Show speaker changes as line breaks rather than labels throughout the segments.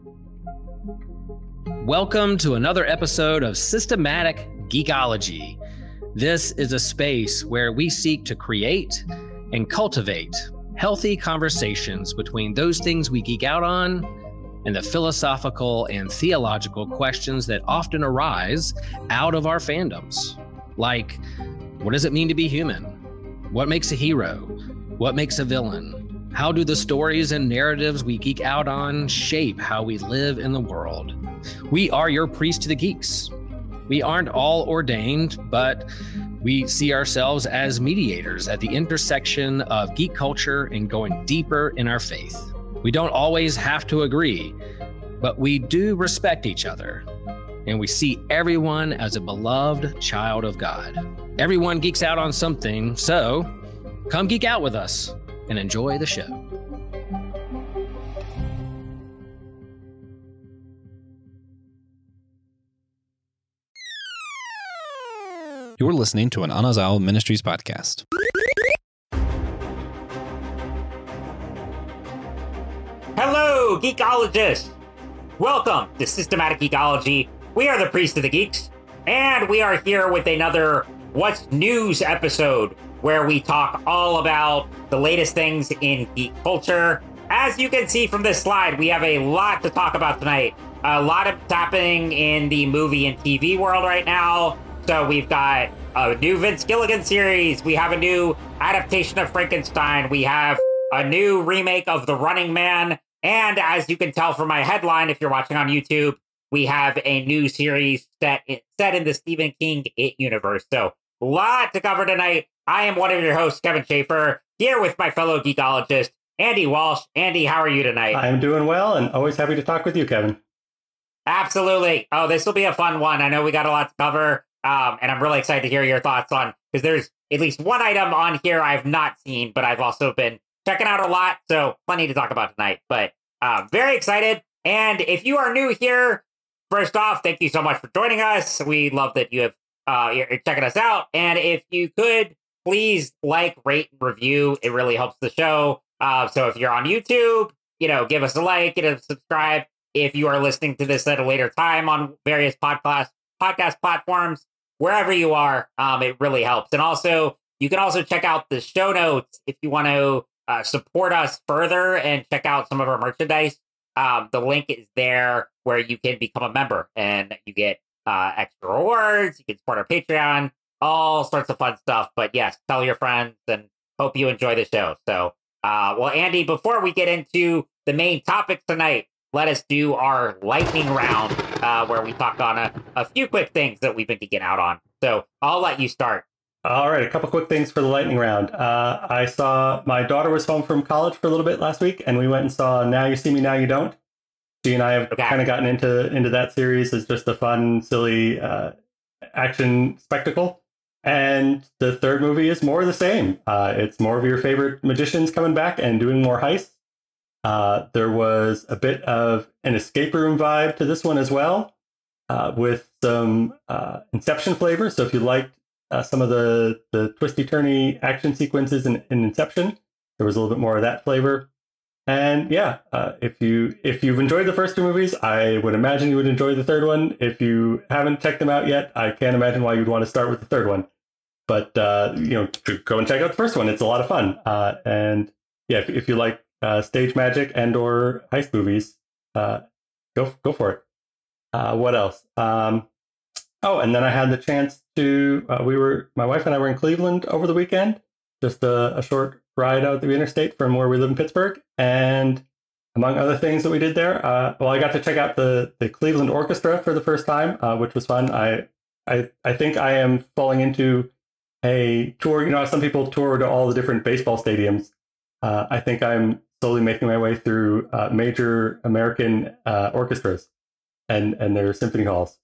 Welcome to another episode of Systematic Geekology. This is a space where we seek to create and cultivate healthy conversations between those things we geek out on and the philosophical and theological questions that often arise out of our fandoms. Like, what does it mean to be human? What makes a hero? What makes a villain? How do the stories and narratives we geek out on shape how we live in the world? We are your priest to the geeks. We aren't all ordained, but we see ourselves as mediators at the intersection of geek culture and going deeper in our faith. We don't always have to agree, but we do respect each other, and we see everyone as a beloved child of God. Everyone geeks out on something, so come geek out with us and enjoy the show.
You're listening to an Anazao Ministries podcast.
Hello, geekologists! Welcome to Systematic Geekology. We are the Priest of the Geeks, and we are here with another What's News episode where we talk all about the latest things in geek culture. As you can see from this slide, we have a lot to talk about tonight. A lot of happening in the movie and TV world right now. So we've got a new Vince Gilligan series. We have a new adaptation of Frankenstein. We have a new remake of The Running Man. And as you can tell from my headline, if you're watching on YouTube, we have a new series set in the Stephen King It universe. So a lot to cover tonight. I am one of your hosts, Kevin Schaefer, here with my fellow geekologist, Andy Walsh. Andy, how are you tonight?
I'm doing well and always happy to talk with you, Kevin.
Absolutely. Oh, this will be a fun one. I know we got a lot to cover. And I'm really excited to hear your thoughts on, because there's at least one item on here I've not seen, but I've also been checking out a lot. So plenty to talk about tonight, but very excited. And if you are new here, first off, thank you so much for joining us. We love that you have, you're checking us out. And if you could please like, rate, and review, it really helps the show. So if you're on YouTube, give us a like and a subscribe. If you are listening to this at a later time on various podcast platforms, wherever you are, it really helps. And also, you can also check out the show notes if you want to support us further and check out some of our merchandise. The link is there where you can become a member and you get extra rewards. You can support our Patreon, all sorts of fun stuff. But yes, tell your friends and hope you enjoy the show. So, well, Andy, before we get into the main topic tonight, let us do our lightning round, where we talk on a few quick things that we've been geeking out on. So I'll let you start.
All right, a couple quick things for the lightning round. I saw my daughter was home from college for a little bit last week, and we went and saw Now You See Me, Now You Don't. She and I have kind of gotten into that series as just a fun, silly action spectacle. And the third movie is more of the same. It's more of your favorite magicians coming back and doing more heists. There was a bit of an escape room vibe to this one as well, with some Inception flavor. So if you liked some of the twisty-turny action sequences in Inception, there was a little bit more of that flavor. And yeah, if you've enjoyed the first two movies, I would imagine you would enjoy the third one. If you haven't checked them out yet, I can't imagine why you'd want to start with the third one. But go and check out the first one. It's a lot of fun. And yeah, if you like stage magic and or heist movies, go for it. What else? And then I had the chance to my wife and I were in Cleveland over the weekend, just a short ride out the interstate from where we live in Pittsburgh. And among other things that we did there, I got to check out the Cleveland Orchestra for the first time, which was fun. I think I am falling into a tour. Some people tour to all the different baseball stadiums. I think I'm slowly making my way through major American orchestras and their symphony halls.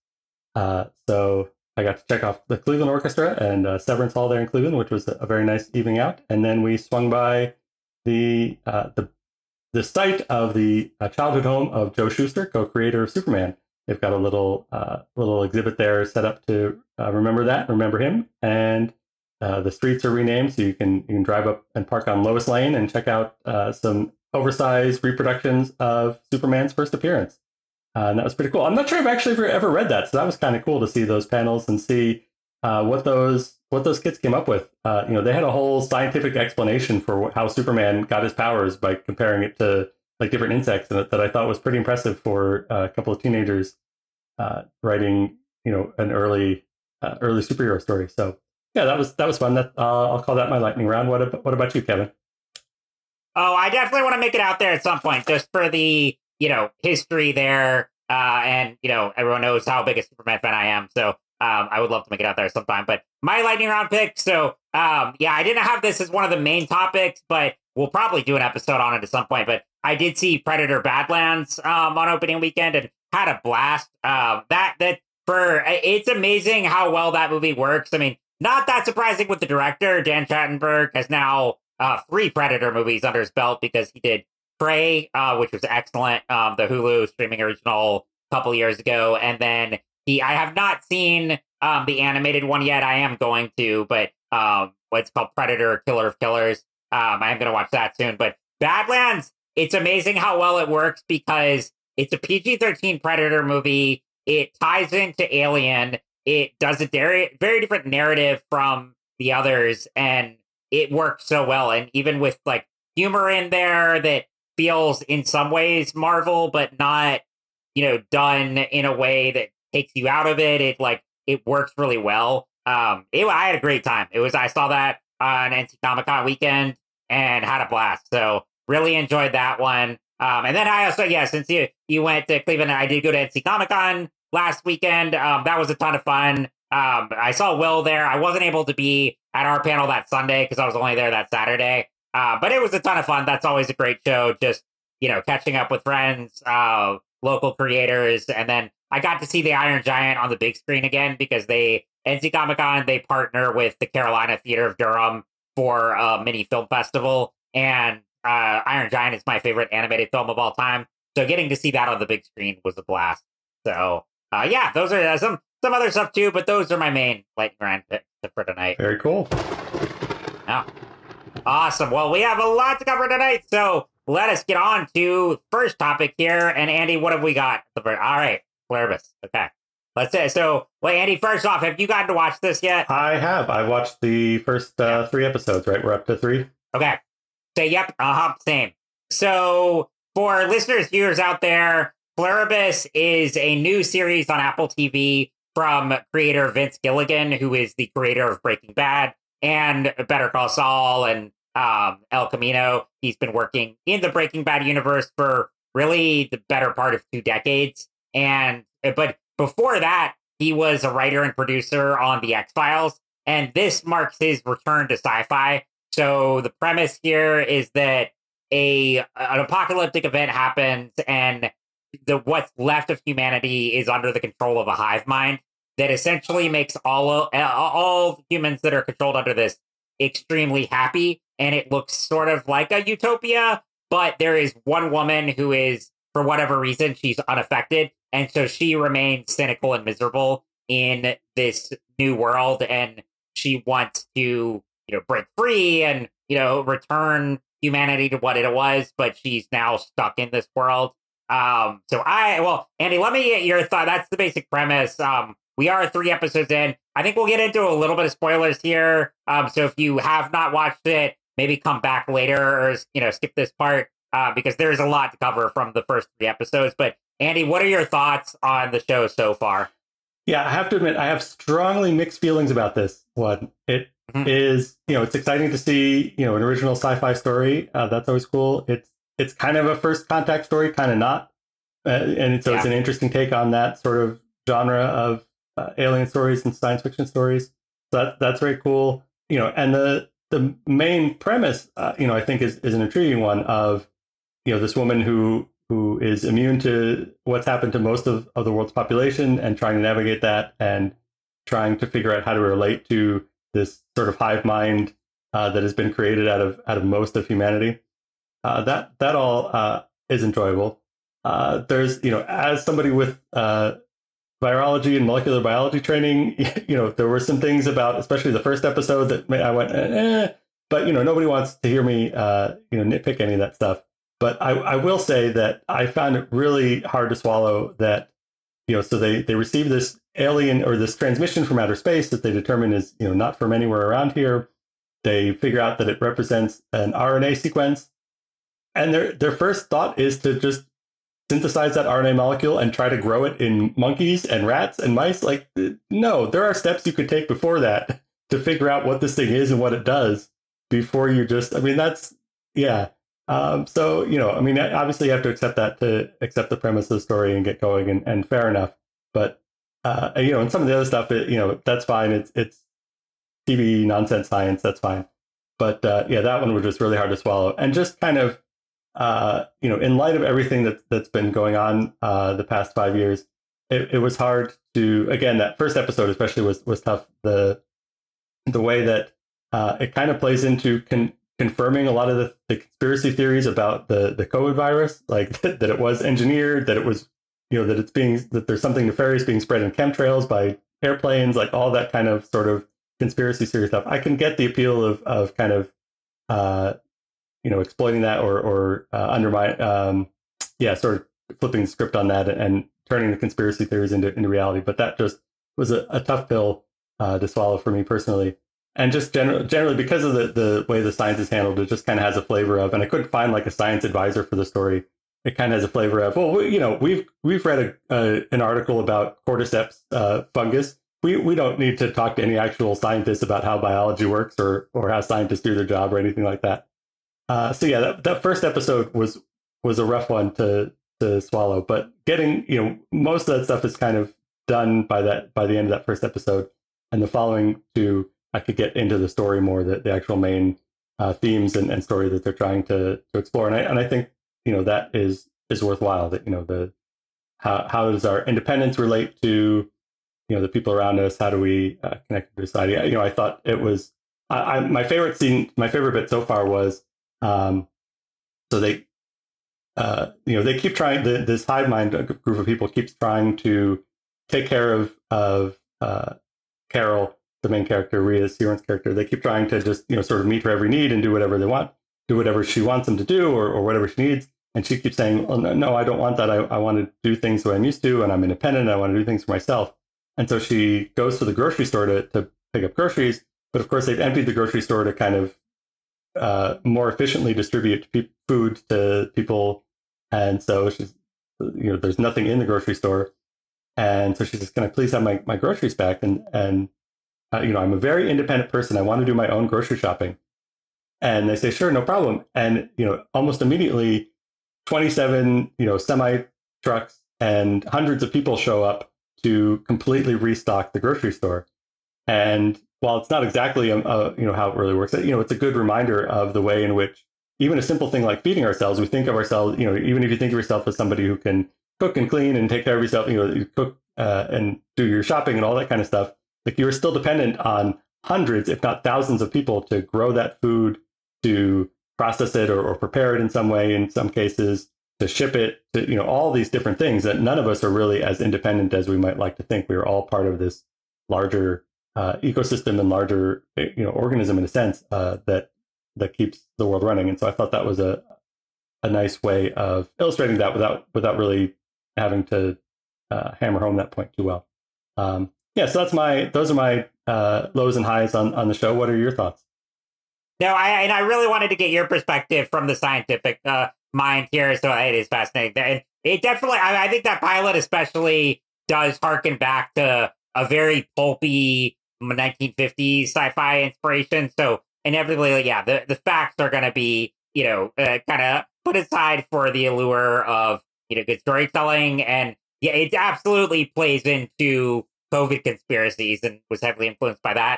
So I got to check off the Cleveland Orchestra and Severance Hall there in Cleveland, which was a very nice evening out. And then we swung by the site of the childhood home of Joe Shuster, co-creator of Superman. They've got a little exhibit there set up to remember him. And the streets are renamed, so you can drive up and park on Lois Lane and check out some oversized reproductions of Superman's first appearance. And that was pretty cool. I'm not sure I've actually ever read that, so that was kind of cool to see those panels and see what those kids came up with. They had a whole scientific explanation for how Superman got his powers by comparing it to like different insects, and that I thought was pretty impressive for a couple of teenagers writing, an early superhero story. So yeah, that was fun. That I'll call that my lightning round. What about you, Kevin?
Oh, I definitely want to make it out there at some point, just for the history there, and everyone knows how big a Superman fan I am. So I would love to make it out there sometime. But my lightning round pick. So I didn't have this as one of the main topics, but we'll probably do an episode on it at some point. But I did see Predator Badlands on opening weekend and had a blast. It's amazing how well that movie works. I mean, not that surprising with the director. Dan Trachtenberg has now 3 Predator movies under his belt because he did Prey, which was excellent, the Hulu streaming original a couple years ago. And then I have not seen the animated one yet. I am going to, but what's called Predator, Killer of Killers. I am going to watch that soon. But Badlands, it's amazing how well it works because it's a PG-13 Predator movie. It ties into Alien. It does a very, very different narrative from the others, and it works so well. And even with like humor in there that feels in some ways Marvel, but not, done in a way that takes you out of it. It works really well. I had a great time. I saw that on NC Comic Con weekend and had a blast. So really enjoyed that one. And then I also, since you went to Cleveland, I did go to NC Comic Con last weekend. That was a ton of fun. I saw Will there. I wasn't able to be at our panel that Sunday because I was only there that Saturday. But it was a ton of fun. That's always a great show. Just, catching up with friends, local creators. And then I got to see the Iron Giant on the big screen again because NC Comic Con, they partner with the Carolina Theater of Durham for a mini film festival. And Iron Giant is my favorite animated film of all time. So getting to see that on the big screen was a blast. So, those are some other stuff too, but those are my main lightning round picks for tonight.
Very cool.
Yeah. Awesome. Well, we have a lot to cover tonight, so let us get on to first topic here. And Andy, what have we got? All right, Pluribus. Okay. Let's say so. Well, Andy, first off, have you gotten to watch this yet?
I have. I watched the first 3 episodes, right? We're up to 3.
Okay. Say yep. Same. So for listeners, viewers out there, Pluribus is a new series on Apple TV from creator Vince Gilligan, who is the creator of Breaking Bad and Better Call Saul and El Camino. He's been working in the Breaking Bad universe for really the better part of 2 decades. But before that, he was a writer and producer on The X-Files, and this marks his return to sci-fi. So the premise here is that an apocalyptic event happens, and what's left of humanity is under the control of a hive mind that essentially makes all humans that are controlled under this extremely happy. And it looks sort of like a utopia, but there is one woman who is, for whatever reason, she's unaffected. And so she remains cynical and miserable in this new world. And she wants to, break free and, return humanity to what it was, but she's now stuck in this world. Andy, let me get your thought. That's the basic premise. We are 3 episodes in. I think we'll get into a little bit of spoilers here. So if you have not watched it, maybe come back later or, skip this part, because there's a lot to cover from the first 3 episodes. But Andy, what are your thoughts on the show so far?
Yeah, I have to admit, I have strongly mixed feelings about this one. It is, it's exciting to see, an original sci-fi story. That's always cool. It's kind of a first contact story, kind of not. It's an interesting take on that sort of genre of alien stories and science fiction stories. So that's very cool. And the main premise, I think is an intriguing one of, this woman who is immune to what's happened to most of the world's population and trying to navigate that and trying to figure out how to relate to this sort of hive mind that has been created out of most of humanity. That all is enjoyable. There's, as somebody with virology and molecular biology training, there were some things about, especially the first episode, that I went, but nobody wants to hear me, nitpick any of that stuff. But I will say that I found it really hard to swallow that, so they receive this alien or this transmission from outer space that they determine is, not from anywhere around here. They figure out that it represents an RNA sequence. And their first thought is to just synthesize that RNA molecule and try to grow it in monkeys and rats and mice. Like, no, there are steps you could take before that to figure out what this thing is and what it does before you just, that's, yeah. So, obviously you have to accept the premise of the story and get going and fair enough. But, and some of the other stuff, that's fine. It's TV nonsense science. That's fine. But, that one was just really hard to swallow. And just kind of, in light of everything that's been going on the past 5 years, it was hard to, again, that first episode especially was tough. The way that it kind of plays into confirming a lot of the conspiracy theories about the COVID virus, like that it was engineered, that it was, that there's something nefarious being spread in chemtrails by airplanes, like all that kind of sort of conspiracy theory stuff. I can get the appeal of kind of, exploiting that or undermine, sort of flipping the script on that and turning the conspiracy theories into reality. But that just was a tough pill to swallow for me personally. And just generally because of the way the science is handled, it just kind of has a flavor of, and I couldn't find like a science advisor for the story. It kind of has a flavor of, well, we've read an article about cordyceps fungus. We don't need to talk to any actual scientists about how biology works or how scientists do their job or anything like that. That first episode was a rough one to swallow, but getting, most of that stuff is kind of done by the end of that first episode, and the following two, I could get into the story more, the actual main themes and story that they're trying to explore. And I think, that is worthwhile, that, how does our independence relate to, the people around us? How do we connect to society? I thought it was, my favorite bit so far was, so they, they keep trying, this hive mind group of people keeps trying to take care of Carol, the main character, Rhea Seehorn's character. They keep trying to just, sort of meet her every need and do whatever they want, do whatever she wants them to do or whatever she needs. And she keeps saying, oh, no, I don't want that. I want to do things the way I'm used to, and I'm independent. I want to do things for myself. And so she goes to the grocery store to pick up groceries. But of course, they've emptied the grocery store to kind of more efficiently distribute food to people. And so she's, there's nothing in the grocery store. And so she's just, can I please have my groceries back? And I'm a very independent person. I want to do my own grocery shopping. And they say, sure, no problem. And, almost immediately 27, semi trucks and hundreds of people show up to completely restock the grocery store. And while it's not exactly, how it really works, it's a good reminder of the way in which even a simple thing like feeding ourselves, we think of ourselves, even if you think of yourself as somebody who can cook and clean and take care of yourself, you cook and do your shopping and all that kind of stuff. Like, you're still dependent on hundreds, if not thousands of people to grow that food, to process it or prepare it in some way, in some cases, to ship it, to, all these different things that none of us are really as independent as we might like to think. We are all part of this larger ecosystem and larger, organism in a sense that keeps the world running. And so I thought that was a nice way of illustrating that without really having to hammer home that point too well. So those are my lows and highs on the show. What are your thoughts?
No, I really wanted to get your perspective from the scientific mind here, so it is fascinating. And it definitely, I think that pilot especially does harken back to a very pulpy 1950s sci-fi inspiration. So inevitably, the facts are going to be, kind of put aside for the allure of, good storytelling. And it absolutely plays into COVID conspiracies and was heavily influenced by that.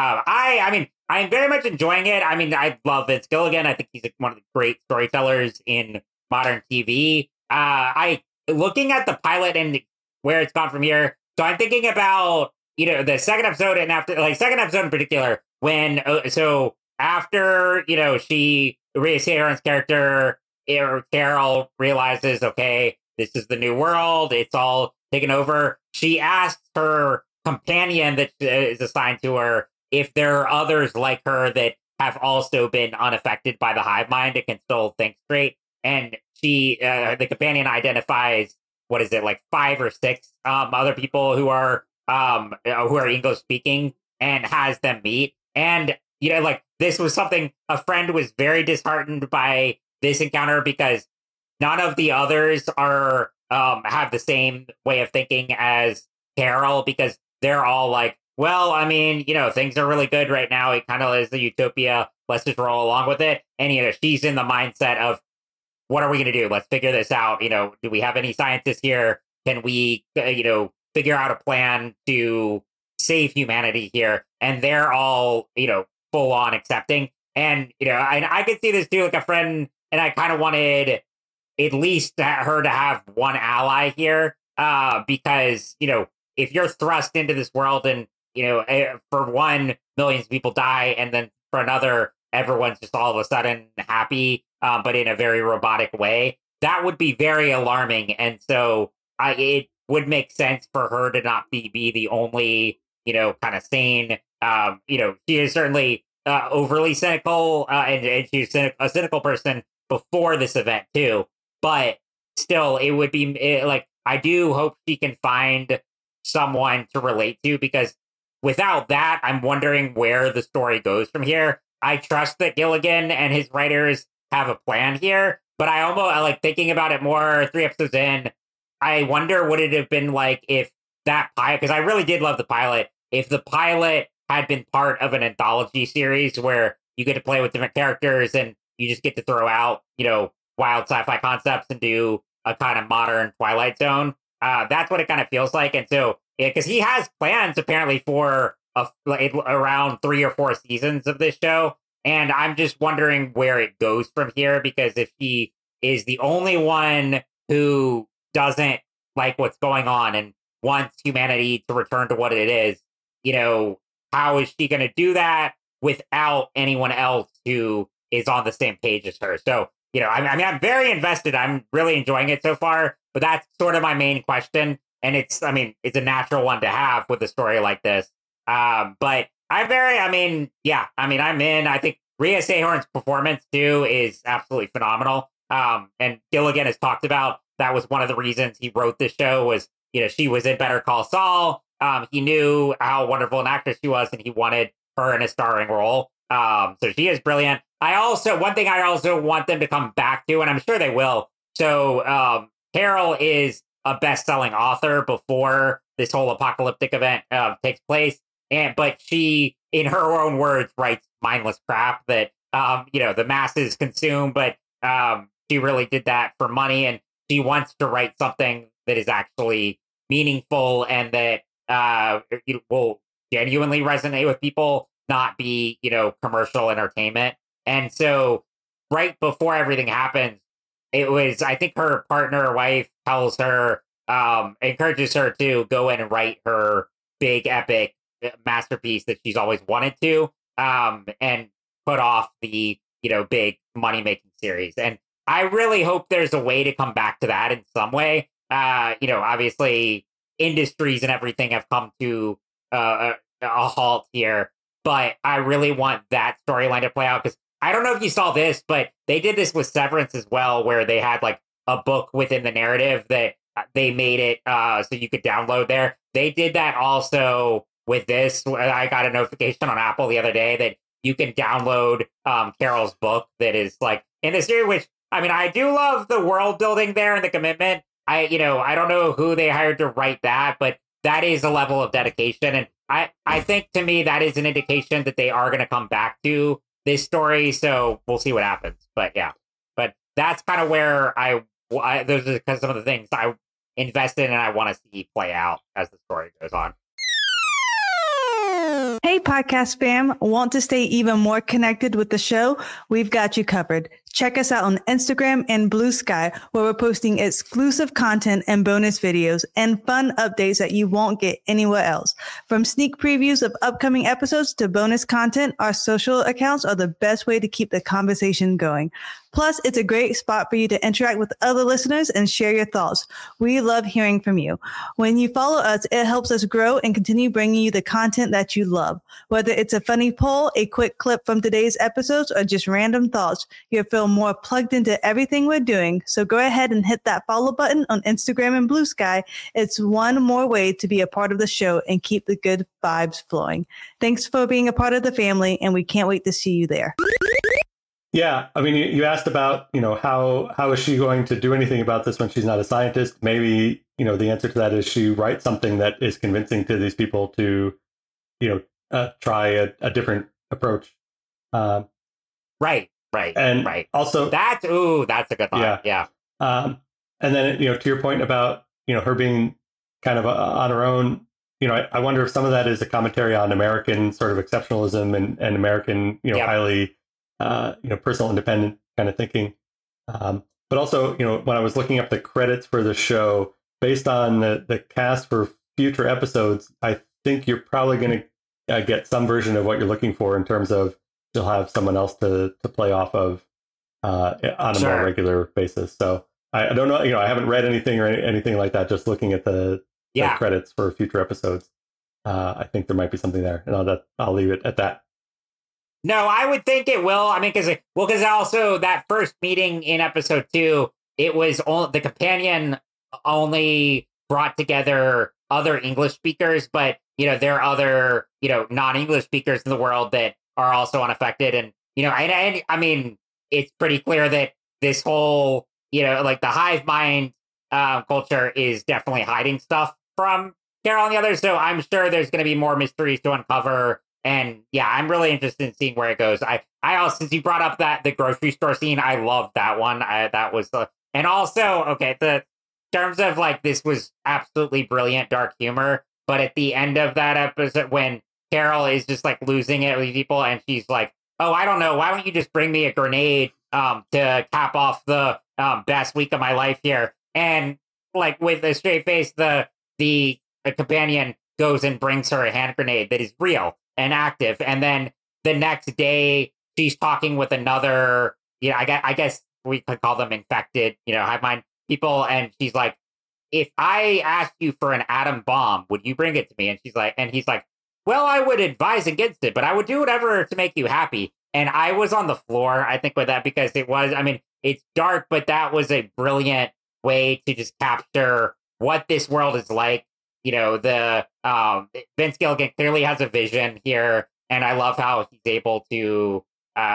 I'm very much enjoying it. I mean, I love Vince Gilligan. I think he's one of the great storytellers in modern TV. Looking at the pilot and where it's gone from here. So I'm thinking about, the second episode and after, second episode in particular, when, after, Rhea Seehorn's character, Carol realizes, okay, this is the new world. It's all taken over. She asks her companion that is assigned to her if there are others like her that have also been unaffected by the hive mind and can still think straight. and she, the companion identifies, what is it, like 5 or 6 other people who are English speaking, and has them meet. And, like, this was something, a friend was very disheartened by this encounter because none of the others are, have the same way of thinking as Carol, because they're all like, well, I mean, things are really good right now. It kind of is a utopia. Let's just roll along with it. And, she's in the mindset of, what are we going to do? Let's figure this out. Do we have any scientists here? Can we, figure out a plan to save humanity here? And they're all, full on accepting. And, I could see this too, like a friend, and I kind of wanted at least her to have one ally here, because, if you're thrust into this world and, for one, millions of people die, and then for another, everyone's just all of a sudden happy, but in a very robotic way, that would be very alarming. And so it would make sense for her to not be the only, kind of sane. She is certainly overly cynical, and she's a cynical person before this event too. But still, it would be like, I do hope she can find someone to relate to, because without that, I'm wondering where the story goes from here. I trust that Gilligan and his writers have a plan here, but I almost like thinking about it more 3 episodes in. I wonder what it'd have been like if that pilot, because I really did love the pilot, if the pilot had been part of an anthology series where you get to play with different characters and you just get to throw out, wild sci-fi concepts and do a kind of modern Twilight Zone. That's what it kind of feels like. And so, because he has plans apparently for around 3 or 4 seasons of this show. And I'm just wondering where it goes from here, because if he is the only one who doesn't like what's going on and wants humanity to return to what it is, how is she going to do that without anyone else who is on the same page as her? So, I'm very invested. I'm really enjoying it so far, but that's sort of my main question. And it's a natural one to have with a story like this. But I'm in. I think Rhea Seehorn's performance too is absolutely phenomenal. And Gilligan has talked about that was one of the reasons he wrote this show was, she was in Better Call Saul. He knew how wonderful an actress she was, and he wanted her in a starring role. So she is brilliant. One thing I also want them to come back to, and I'm sure they will. So Carol is a best-selling author before this whole apocalyptic event takes place. But she, in her own words, writes mindless crap that, the masses consume, but she really did that for money, and she wants to write something that is actually meaningful and that will genuinely resonate with people, not be, commercial entertainment. And so right before everything happens, it was, I think her partner or wife tells her, encourages her to go in and write her big epic masterpiece that she's always wanted to, and put off the, big money-making series. And I really hope there's a way to come back to that in some way. Obviously industries and everything have come to a halt here, but I really want that storyline to play out, because I don't know if you saw this, but they did this with Severance as well, where they had like a book within the narrative that they made it so you could download there. They did that also with this. I got a notification on Apple the other day that you can download Carol's book that is like in the series, which, I do love the world building there and the commitment. I don't know who they hired to write that, but that is a level of dedication. And I think to me, that is an indication that they are going to come back to this story. So we'll see what happens. But yeah, but that's kind of where those are some of the things I invested in and I want to see play out as the story goes on.
Hey, podcast fam. Want to stay even more connected with the show? We've got you covered. Check us out on Instagram and Blue Sky, where we're posting exclusive content and bonus videos and fun updates that you won't get anywhere else. From sneak previews of upcoming episodes to bonus content, our social accounts are the best way to keep the conversation going. Plus, it's a great spot for you to interact with other listeners and share your thoughts. We love hearing from you. When you follow us, it helps us grow and continue bringing you the content that you love. Whether it's a funny poll, a quick clip from today's episodes, or just random thoughts, you're feel more plugged into everything we're doing. So go ahead and hit that follow button on Instagram and Blue Sky. It's one more way to be a part of the show and keep the good vibes flowing. Thanks for being a part of the family, and we can't wait to see you there.
Yeah, I mean, you asked about, how is she going to do anything about this when she's not a scientist? Maybe, the answer to that is she writes something that is convincing to these people to, try a different approach.
Right.
And also
that's a good thought. Yeah.
And then, to your point about, her being kind of on her own, I wonder if some of that is a commentary on American sort of exceptionalism and American, highly, personal independent kind of thinking. But also, when I was looking up the credits for the show, based on the cast for future episodes, I think you're probably going to get some version of what you're looking for in terms of you'll have someone else to play off of on a more regular basis. So I don't know, I haven't read anything or anything like that. Just looking at the credits for future episodes, I think there might be something there, and I'll leave it at that.
No, I would think it will. I mean, because also that first meeting in episode 2, it was the companion only brought together other English speakers, but there are other non-English speakers in the world that are also unaffected, and and I mean, it's pretty clear that this whole like the hive mind culture is definitely hiding stuff from Carol and the others. So I'm sure there's going to be more mysteries to uncover. And yeah, I'm really interested in seeing where it goes. I also, since you brought up the grocery store scene, I loved that one. That was and also, okay, the terms of like, this was absolutely brilliant dark humor. But at the end of that episode, when Carol is just like losing it with people, and she's like, "Oh, I don't know. Why don't you just bring me a grenade to cap off the best week of my life here?" And like with a straight face, the companion goes and brings her a hand grenade that is real and active. And then the next day, she's talking with another, I guess we could call them infected, hive mind people. And she's like, "If I asked you for an atom bomb, would you bring it to me?" And he's like, "Well, I would advise against it, but I would do whatever to make you happy." And I was on the floor, I think, with that, because it was, I mean, it's dark, but that was a brilliant way to just capture what this world is like. The Vince Gilligan clearly has a vision here, and I love how he's able to,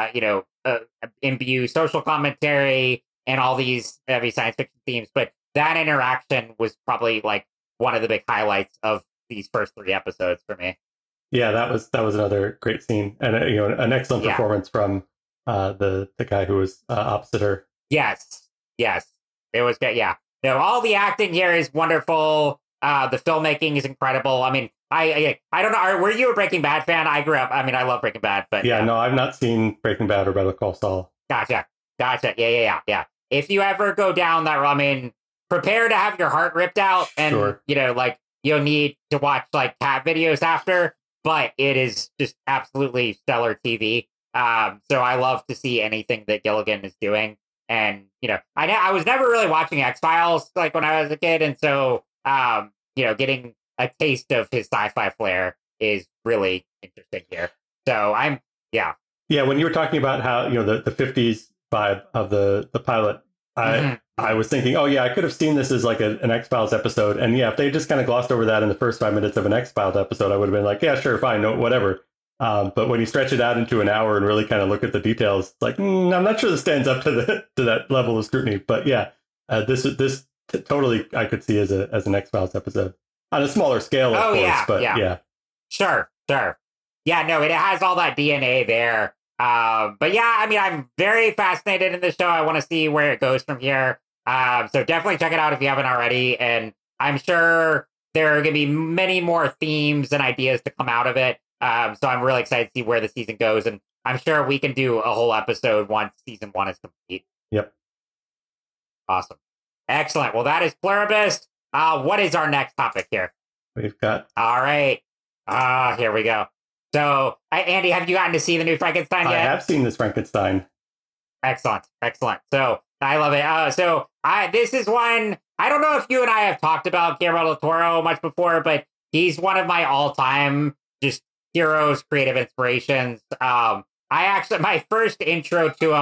imbue social commentary and all these heavy science fiction themes. But that interaction was probably like one of the big highlights of these first 3 episodes for me.
Yeah, that was another great scene, and an excellent performance from the guy who was opposite her.
Yes, it was good. Yeah, all the acting here is wonderful. The filmmaking is incredible. I mean, I don't know. Were you a Breaking Bad fan? I grew up. I mean, I love Breaking Bad, but
no, I've not seen Breaking Bad or Better Call Saul.
Gotcha. Yeah. If you ever go down that road, I mean, prepare to have your heart ripped out, and like you'll need to watch like cat videos after. But it is just absolutely stellar TV. So I love to see anything that Gilligan is doing, and I was never really watching X-Files like when I was a kid, and so getting a taste of his sci-fi flair is really interesting here. So when you were talking about how the 50s vibe of the pilot, I was thinking, I could have seen this as like an X-Files episode, and if they just kind of glossed over that in the first 5 minutes of an X-Files episode, I would have been like, yeah, sure, fine, no, whatever. But when you stretch it out into an hour and really kind of look at the details, it's like, I'm not sure this stands up to that level of scrutiny. But this totally I could see as an X-Files episode on a smaller scale, of course. But sure. Yeah, no, it has all that DNA there. But I mean, I'm very fascinated in this show. I want to see where it goes from here. So definitely check it out if you haven't already. And I'm sure there are going to be many more themes and ideas to come out of it. So I'm really excited to see where the season goes. And I'm sure we can do a whole episode once season 1 is complete.
Yep.
Awesome. Excellent. Well, that is Pluribus. What is our next topic here?
We've got...
All right. Here we go. So, Andy, have you gotten to see the new Frankenstein yet?
I have seen this Frankenstein.
Excellent. So, I love it. This is one, I don't know if you and I have talked about Guillermo del Toro much before, but he's one of my all-time just heroes, creative inspirations. My first intro to him,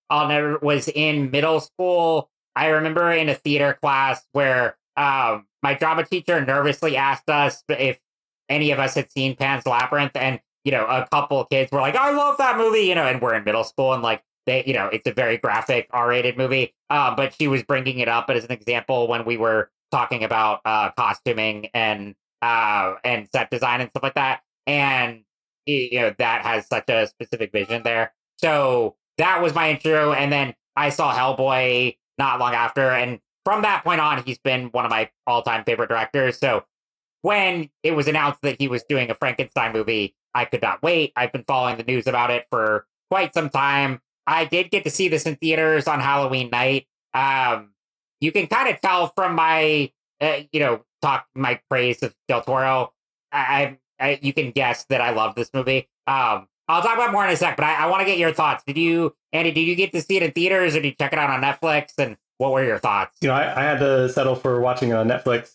was in middle school. I remember in a theater class where my drama teacher nervously asked us if any of us had seen Pan's Labyrinth, and a couple of kids were like, "I love that movie," and we're in middle school, and like it's a very graphic R-rated movie. But she was bringing it up as an example when we were talking about costuming and set design and stuff like that, and that has such a specific vision there. So that was my intro, and then I saw Hellboy not long after, and from that point on, he's been one of my all-time favorite directors. So when it was announced that he was doing a Frankenstein movie, I could not wait. I've been following the news about it for quite some time. I did get to see this in theaters on Halloween night. You can kind of tell from my, my praise of Del Toro. You can guess that I love this movie. I'll talk about more in a sec, but I want to get your thoughts. Andy, did you get to see it in theaters, or did you check it out on Netflix? And what were your thoughts?
I had to settle for watching it on Netflix.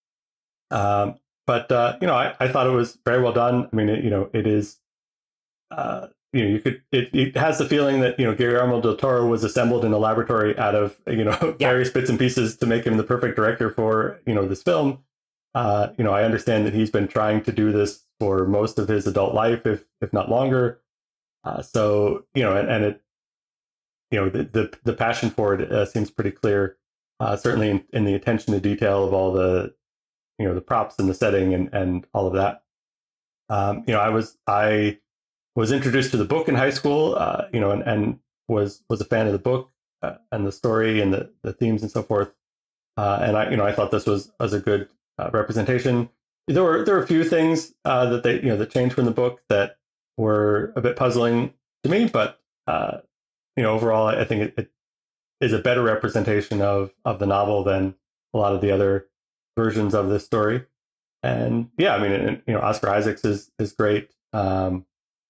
But I thought it was very well done. I mean, it is, it has the feeling that, Guillermo del Toro was assembled in a laboratory out of, various bits and pieces to make him the perfect director for, this film. I understand that he's been trying to do this for most of his adult life, if not longer. So, and it, the passion for it seems pretty clear, certainly in the attention to detail of all the, the props and the setting and all of that. I was introduced to the book in high school, and was a fan of the book and the story and the themes and so forth. And I thought this was a good representation. There were a few things that they that changed from the book that were a bit puzzling to me, but overall, I think it is a better representation of the novel than a lot of the other versions of this story. And yeah, I mean, Oscar Isaacs is great, and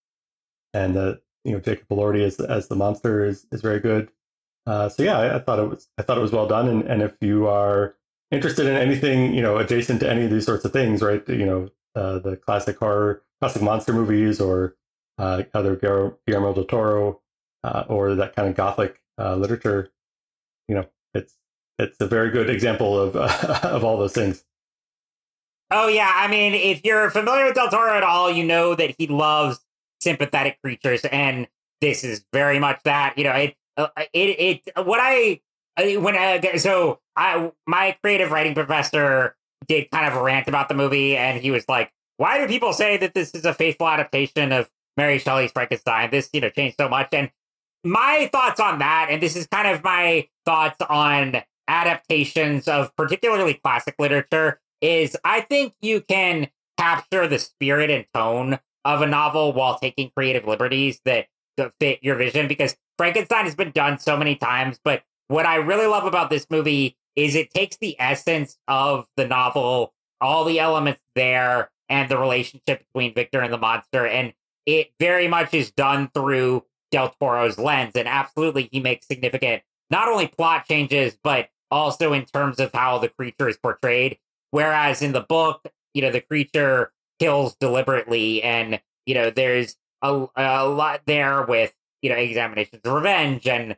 Jacob Elordi as the monster is very good. So yeah, I thought it was well done. And if you are interested in anything adjacent to any of these sorts of things, right? The classic monster movies, or other Guillermo del Toro, or that kind of gothic literature, it's a very good example of of all those things.
Oh yeah, I mean, if you're familiar with Del Toro at all, you know that he loves sympathetic creatures, and this is very much that. My creative writing professor did kind of a rant about the movie, and he was like, "Why do people say that this is a faithful adaptation of Mary Shelley's Frankenstein? This changed so much." And my thoughts on that, and this is kind of my thoughts on adaptations of particularly classic literature, is I think you can capture the spirit and tone of a novel while taking creative liberties that fit your vision, because Frankenstein has been done so many times. But what I really love about this movie is it takes the essence of the novel, all the elements there, and the relationship between Victor and the monster, and it very much is done through Del Toro's lens. And absolutely, he makes significant, not only plot changes, but also in terms of how the creature is portrayed. Whereas in the book, the creature kills deliberately, and there's a lot there with examinations of revenge and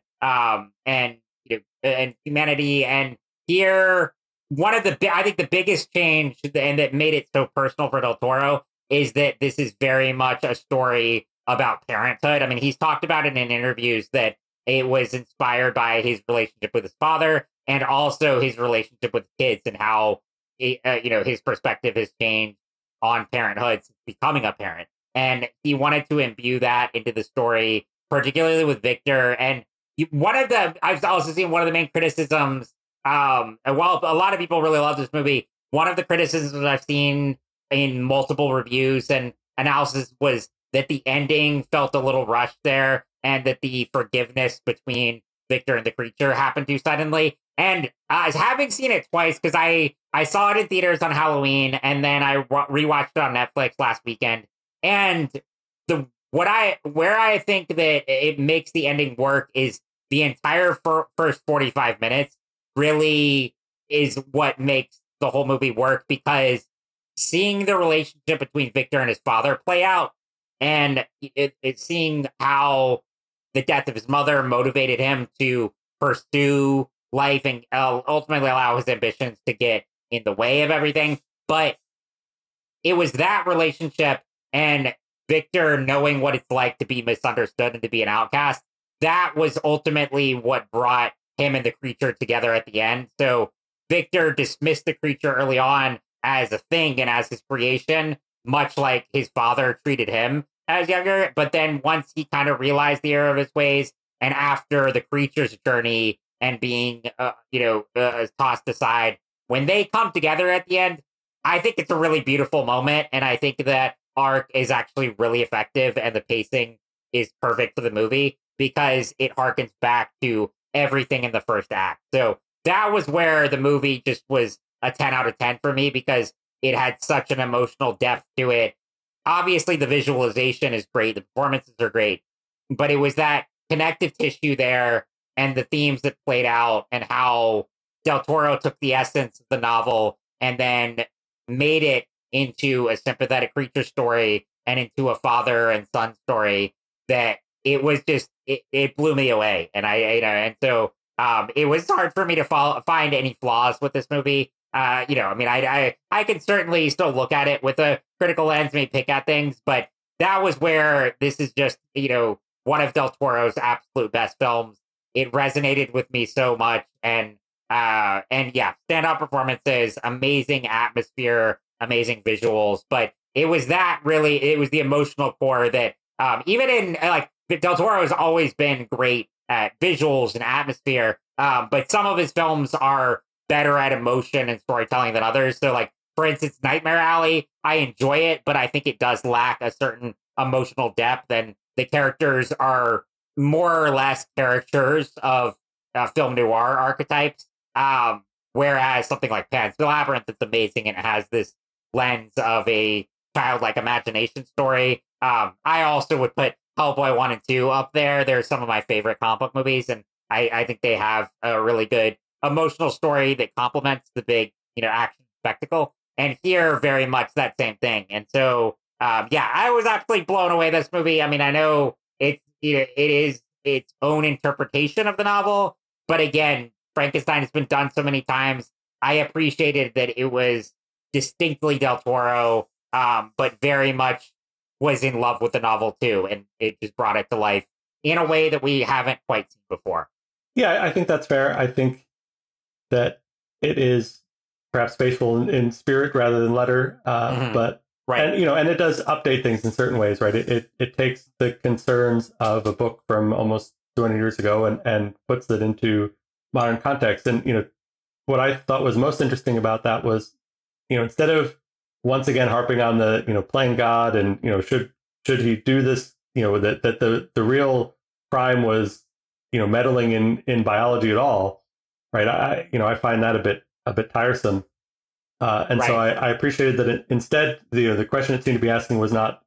humanity. And here, I think the biggest change, and that made it so personal for Del Toro, is that this is very much a story about parenthood. I mean, he's talked about it in interviews that it was inspired by his relationship with his father, and also his relationship with kids, and how his perspective has changed on parenthood since becoming a parent. And he wanted to imbue that into the story, particularly with Victor. And I've also seen one of the main criticisms, and while a lot of people really love this movie, one of the criticisms I've seen in multiple reviews and analysis was that the ending felt a little rushed there, and that the forgiveness between Victor and the creature happened too suddenly. And having seen it twice, because I saw it in theaters on Halloween, and then I rewatched it on Netflix last weekend. And where I think that it makes the ending work is the entire first 45 minutes really is what makes the whole movie work, because seeing the relationship between Victor and his father play out, and seeing how the death of his mother motivated him to pursue life and ultimately allow his ambitions to get in the way of everything. But it was that relationship and Victor knowing what it's like to be misunderstood and to be an outcast. That was ultimately what brought him and the creature together at the end. So Victor dismissed the creature early on as a thing and as his creation, much like his father treated him as younger. But then once he kind of realized the error of his ways, and after the creature's journey and being, tossed aside, when they come together at the end, I think it's a really beautiful moment. And I think that arc is actually really effective and the pacing is perfect for the movie because it harkens back to everything in the first act. So that was where the movie just was a 10 out of 10 for me because it had such an emotional depth to it. Obviously, the visualization is great. The performances are great. But it was that connective tissue there and the themes that played out and how Del Toro took the essence of the novel and then made it into a sympathetic creature story and into a father and son story that it was just, it blew me away. And so it was hard for me to find any flaws with this movie. I can certainly still look at it with a critical lens, maybe pick at things, but that was where this is just, one of Del Toro's absolute best films. It resonated with me so much. And yeah, standout performances, amazing atmosphere, amazing visuals. But it was the emotional core that even in Del Toro has always been great at visuals and atmosphere. But some of his films are better at emotion and storytelling than others. So for instance, Nightmare Alley, I enjoy it, but I think it does lack a certain emotional depth and the characters are more or less caricatures of film noir archetypes. Whereas something like Pan's Labyrinth, it's amazing and it has this lens of a childlike imagination story. I also would put Hellboy 1 and 2 up there. They're some of my favorite comic book movies, and I think they have a really good emotional story that complements the big, action spectacle. And here, very much that same thing. And so, I was actually blown away this movie. I mean, I know it is its own interpretation of the novel, but again, Frankenstein has been done so many times. I appreciated that it was distinctly Del Toro, but very much was in love with the novel too, and it just brought it to life in a way that we haven't quite seen before.
Yeah, I think that's fair. I think that it is perhaps faithful in spirit rather than letter, but right, and it does update things in certain ways, right? It takes the concerns of a book from almost 200 years ago and puts it into modern context. And what I thought was most interesting about that was, instead of once again harping on the playing God and should he do this, that the real crime was meddling in biology at all, right? I find that a bit tiresome. And right. So I appreciated that instead the question it seemed to be asking was not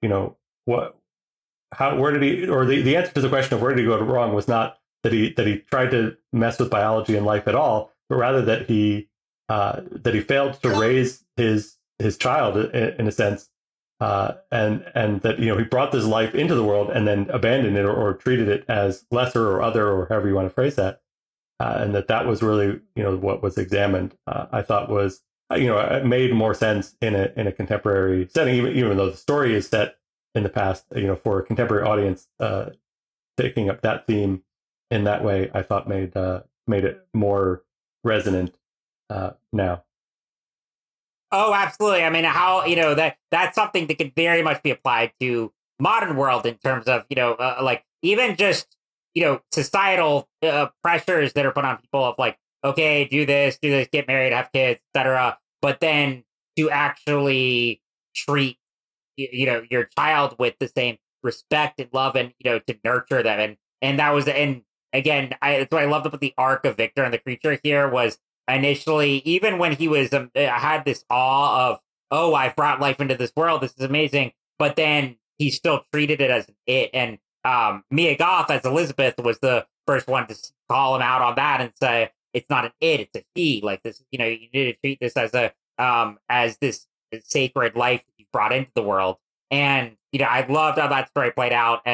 where did he, or the answer to the question of where did he go wrong was not that he tried to mess with biology and life at all, but rather that he failed to raise his child in a sense, and that he brought this life into the world and then abandoned it or treated it as lesser or other or however you want to phrase that, and that was really what was examined. I thought was it made more sense in a contemporary setting, even though the story is set in the past. For a contemporary audience, taking up that theme in that way, I thought made it more resonant now.
Oh, absolutely. I mean, how that's something that could very much be applied to modern world in terms of even just societal pressures that are put on people of okay, do this, get married, have kids, etc. But then to actually treat your child with the same respect and love and to nurture them and that was and again that's what I loved about the arc of Victor and the creature here was initially, even when he was had this awe of, oh, I've brought life into this world, this is amazing, but then he still treated it as an it. And Mia Goth as Elizabeth was the first one to call him out on that and say it's not an it, it's a he. Like this, you need to treat this as a as this sacred life that you brought into the world. And I loved how that story played out. And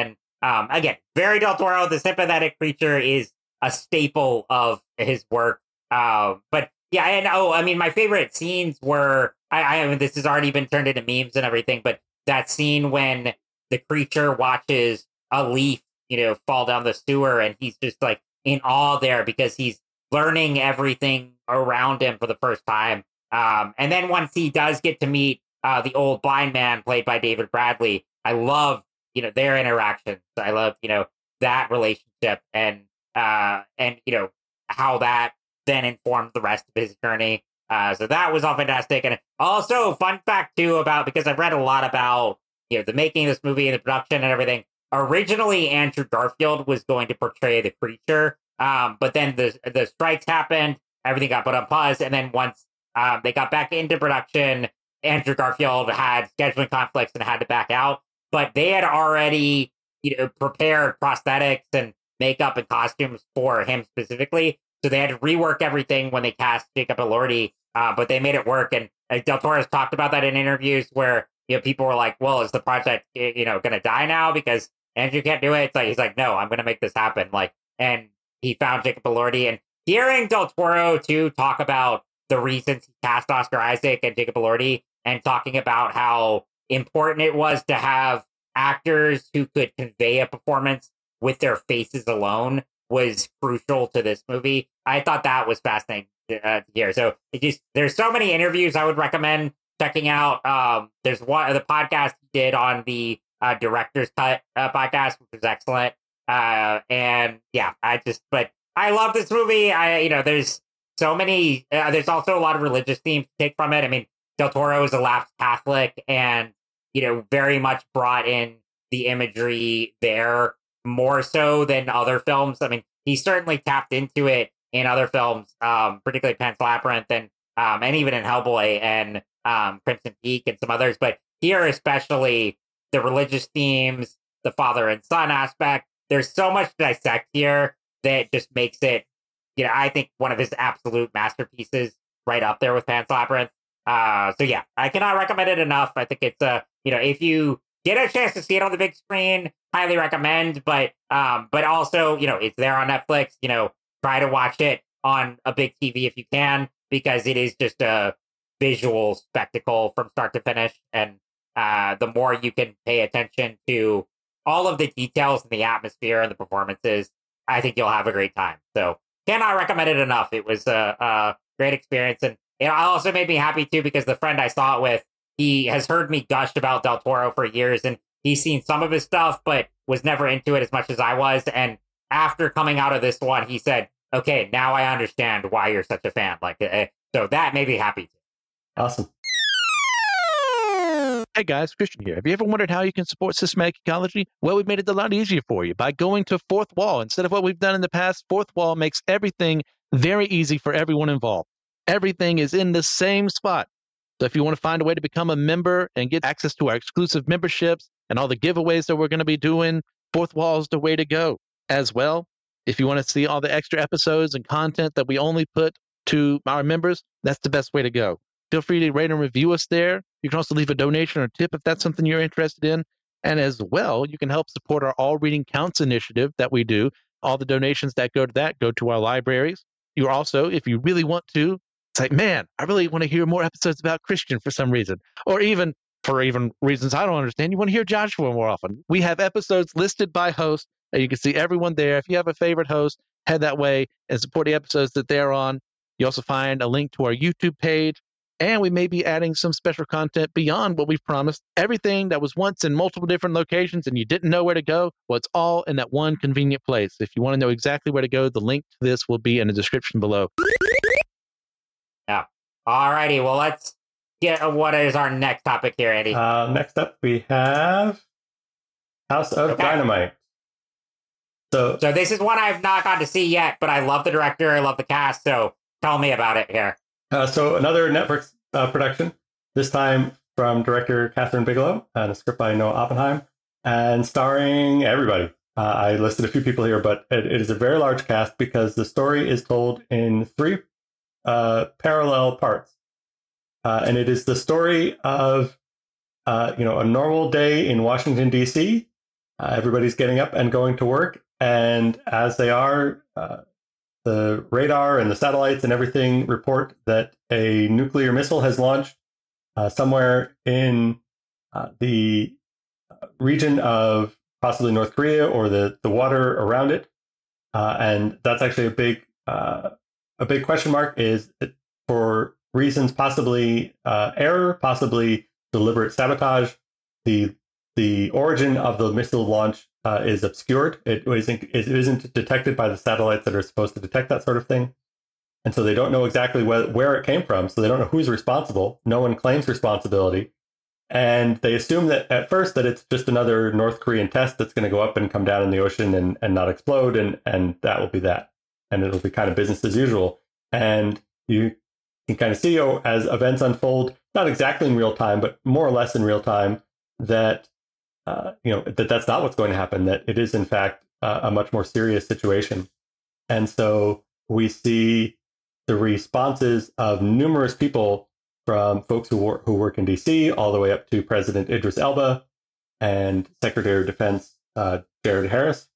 again, very Del Toro. The sympathetic creature is a staple of his work. But yeah, and I mean, my favorite scenes were, I mean, this has already been turned into memes and everything, but that scene when the creature watches a leaf, fall down the sewer, and he's just like in awe there because he's learning everything around him for the first time. And then once he does get to meet the old blind man played by David Bradley, I love, their interactions. I love, that relationship and how that then informed the rest of his journey. So that was all fantastic. And also, fun fact too because I've read a lot about the making of this movie and the production and everything. Originally, Andrew Garfield was going to portray the creature, but then the strikes happened, everything got put on pause, and then once they got back into production, Andrew Garfield had scheduling conflicts and had to back out. But they had already prepared prosthetics and makeup and costumes for him specifically. So they had to rework everything when they cast Jacob Elordi, but they made it work. And Del Toro has talked about that in interviews where people were like, "Well, is the project going to die now because Andrew can't do it?" It's like he's like, "No, I'm going to make this happen." And he found Jacob Elordi. And hearing Del Toro too talk about the reasons he cast Oscar Isaac and Jacob Elordi, and talking about how important it was to have actors who could convey a performance with their faces alone was crucial to this movie. I thought that was fascinating to hear. So there's so many interviews I would recommend checking out. There's one the podcast he did on the Director's Cut podcast, which was excellent. And yeah, but I love this movie. There's so many. There's also a lot of religious themes to take from it. I mean, Del Toro is a lapsed Catholic, and very much brought in the imagery there more so than other films. I mean, he certainly tapped into it in other films, particularly Pan's Labyrinth and even in Hellboy and Crimson Peak and some others. But here, especially the religious themes, the father and son aspect. There's so much to dissect here that just makes it, I think one of his absolute masterpieces, right up there with Pan's Labyrinth. So yeah, I cannot recommend it enough. I think it's if you get a chance to see it on the big screen, highly recommend. But also, it's there on Netflix. Try to watch it on a big TV if you can, because it is just a visual spectacle from start to finish. And the more you can pay attention to all of the details and the atmosphere and the performances, I think you'll have a great time. So cannot recommend it enough. It was a great experience. And it also made me happy too, because the friend I saw it with, he has heard me gush about Del Toro for years, and he's seen some of his stuff, but was never into it as much as I was. And after coming out of this one, he said, "Okay, now I understand why you're such a fan." So that made me happy too.
Awesome.
Hey guys, Christian here. Have you ever wondered how you can support Systematic Ecology? Well, we've made it a lot easier for you by going to Fourth Wall. Instead of what we've done in the past, Fourth Wall makes everything very easy for everyone involved. Everything is in the same spot. So if you want to find a way to become a member and get access to our exclusive memberships and all the giveaways that we're going to be doing, Fourth Wall is the way to go. As well, if you want to see all the extra episodes and content that we only put to our members, that's the best way to go. Feel free to rate and review us there. You can also leave a donation or tip if that's something you're interested in. And as well, you can help support our All Reading Counts initiative that we do. All the donations that go to that go to our libraries. You're also, if you really want to, it's like, man, I really want to hear more episodes about Christian for some reason. Or even for reasons I don't understand, you want to hear Joshua more often. We have episodes listed by host, and you can see everyone there. If you have a favorite host, head that way and support the episodes that they're on. You also find a link to our YouTube page. And we may be adding some special content beyond what we've promised. Everything that was once in multiple different locations and you didn't know where to go, well, it's all in that one convenient place. If you want to know exactly where to go, the link to this will be in the description below.
Yeah. All righty. Well, let's get what is our next topic here, Andy.
Next up, we have House of Dynamite. So
this is one I've not gotten to see yet, but I love the director. I love the cast. So tell me about it here.
So another Netflix production, this time from director Catherine Bigelow, and a script by Noah Oppenheim, and starring everybody. I listed a few people here, but it is a very large cast because the story is told in 3 parallel parts. And it is the story of, a normal day in Washington, D.C., everybody's getting up and going to work. And as they are, the radar and the satellites and everything report that a nuclear missile has launched somewhere in the region of possibly North Korea or the water around it. And that's actually a big question mark, is for reasons possibly error, possibly deliberate sabotage. The origin of the missile launch is obscured. It isn't detected by the satellites that are supposed to detect that sort of thing. And so they don't know exactly where it came from. So they don't know who's responsible. No one claims responsibility. And they assume that at first that it's just another North Korean test that's going to go up and come down in the ocean and not explode. And that will be that. And it'll be kind of business as usual. And you can kind of see as events unfold, not exactly in real time, but more or less in real time, that that's not what's going to happen, that it is in fact a much more serious situation. And so we see the responses of numerous people, from folks who work in DC all the way up to President Idris Elba and Secretary of Defense Jared Harris,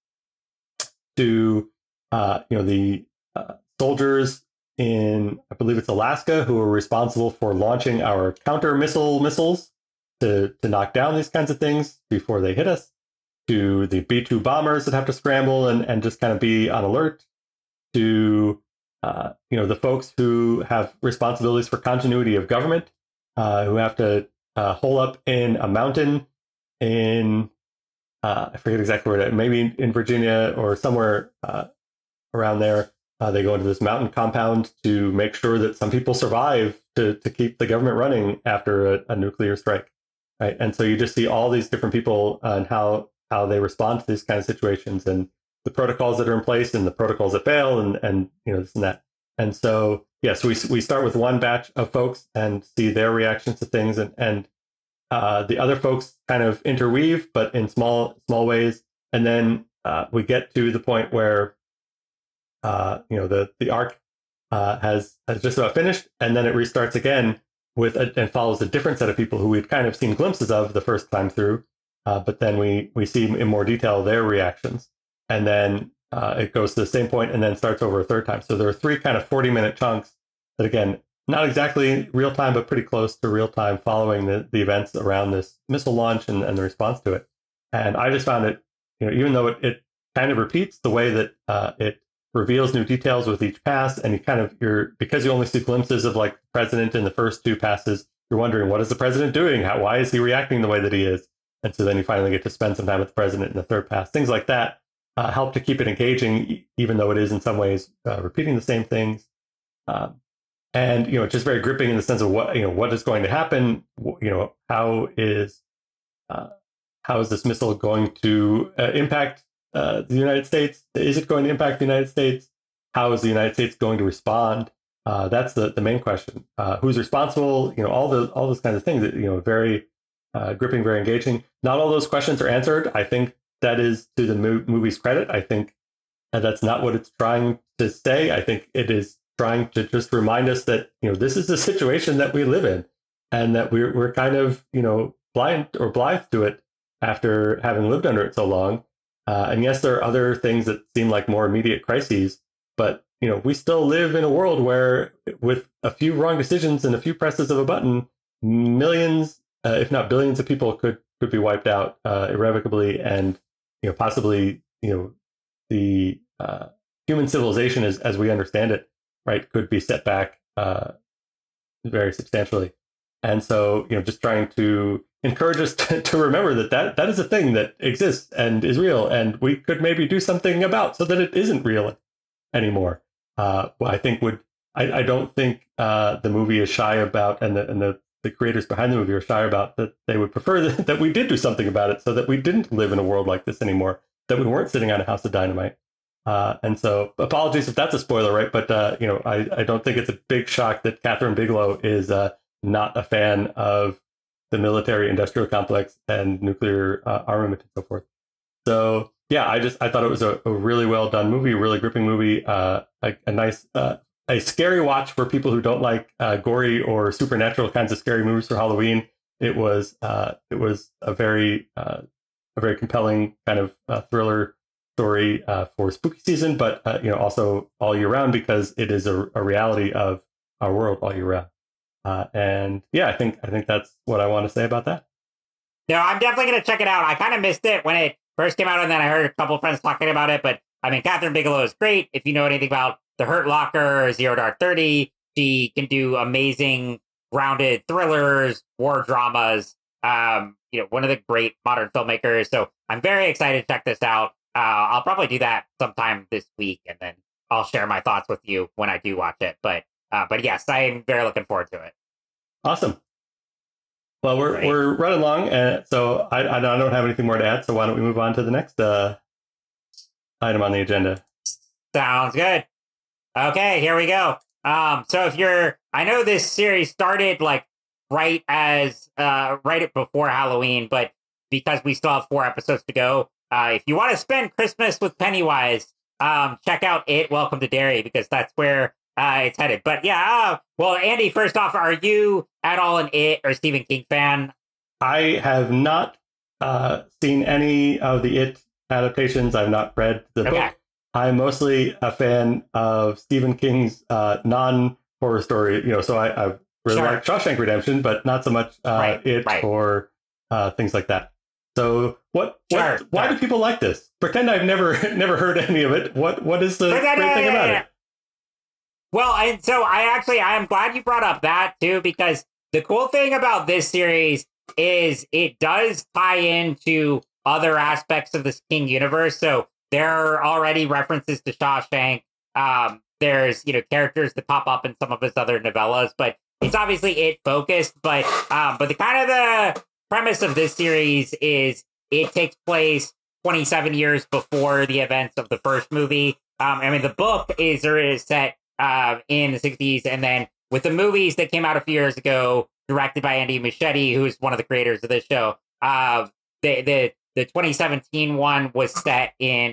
to the soldiers in, I believe it's Alaska, who are responsible for launching our counter missiles to knock down these kinds of things before they hit us, to the B-2 bombers that have to scramble and just kind of be on alert, to the folks who have responsibilities for continuity of government, who have to hole up in a mountain in I forget exactly where, maybe in Virginia or somewhere around there. They go into this mountain compound to make sure that some people survive to keep the government running after a nuclear strike. Right. And so you just see all these different people and how they respond to these kind of situations, and the protocols that are in place and the protocols that fail, and this and that. And so, yes, we start with one batch of folks and see their reactions to things, and the other folks kind of interweave, but in small ways. And then we get to the point where the arc has just about finished, and then it restarts again and follows a different set of people who we'd kind of seen glimpses of the first time through, but then we see in more detail their reactions, and then it goes to the same point and then starts over a third time. So there are 3 kind of 40-minute chunks that, again, not exactly real time, but pretty close to real time, following the events around this missile launch and the response to it. And I just found it, even though it kind of repeats the way that it reveals new details with each pass, and because you only see glimpses of like the president in the first 2 passes, you're wondering, what is the president doing? Why is he reacting the way that he is? And so then you finally get to spend some time with the president in the third pass. Things like that help to keep it engaging, even though it is in some ways repeating the same things. And just very gripping in the sense of what is going to happen. How is this missile going to impact the United States? Is it going to impact the United States? How is the United States going to respond? That's the main question. Who's responsible? All those kinds of things. Very gripping, very engaging. Not all those questions are answered. I think that is to the movie's credit. I think that's not what it's trying to say. I think it is trying to just remind us that this is the situation that we live in, and that we're kind of blind or blithe to it after having lived under it so long. And yes, there are other things that seem like more immediate crises, but we still live in a world where, with a few wrong decisions and a few presses of a button, millions, if not billions, of people could be wiped out irrevocably, and possibly the human civilization as we understand it, right, could be set back very substantially. And so just trying to encourage us to remember that is a thing that exists and is real, and we could maybe do something about so that it isn't real anymore. I don't think the movie is shy about, and the creators behind the movie are shy about, that they would prefer that we did do something about it, so that we didn't live in a world like this anymore, that we weren't sitting on a house of dynamite. And so apologies if that's a spoiler, right? But I don't think it's a big shock that Catherine Bigelow is not a fan of the military-industrial complex and nuclear armament and so forth. So yeah, I thought it was a really well done movie, a really gripping movie, a nice, a scary watch for people who don't like gory or supernatural kinds of scary movies for Halloween. It was a very a very compelling kind of thriller story for spooky season, but also all year round, because it is a reality of our world all year round. And yeah, I think that's what I want to say about that.
No, I'm definitely going to check it out. I kind of missed it when it first came out, and then I heard a couple of friends talking about it. But I mean, Catherine Bigelow is great. If you know anything about The Hurt Locker, Zero Dark 30, she can do amazing, grounded thrillers, war dramas. One of the great modern filmmakers. So I'm very excited to check this out. I'll probably do that sometime this week, and then I'll share my thoughts with you when I do watch it. But yes, I am very looking forward to it.
Awesome. Well, we're running long, and so I don't have anything more to add. So why don't we move on to the next item on the agenda?
Sounds good. Okay, here we go. So I know this series started like right before Halloween, but because we still have 4 episodes to go, if you want to spend Christmas with Pennywise, check out It, Welcome to Derry, because that's where it's headed. But yeah, well, Andy, first off, are you at all an It or Stephen King fan?
I have not seen any of the It adaptations. I've not read the book. I'm mostly a fan of Stephen King's non-horror story. So I really like Shawshank Redemption, but not so much or things like that. So why do people like this? Pretend I've never heard any of it. What is the great thing about it?
Well, and so I am glad you brought up that too, because the cool thing about this series is it does tie into other aspects of this King universe. So there are already references to Shawshank. There's characters that pop up in some of his other novellas, but it's obviously It focused. But the kind of the premise of this series is it takes place 27 years before the events of the first movie. The book is set in the 60s, and then with the movies that came out a few years ago, directed by Andy Muschietti, who's one of the creators of this show, the 2017 one was set in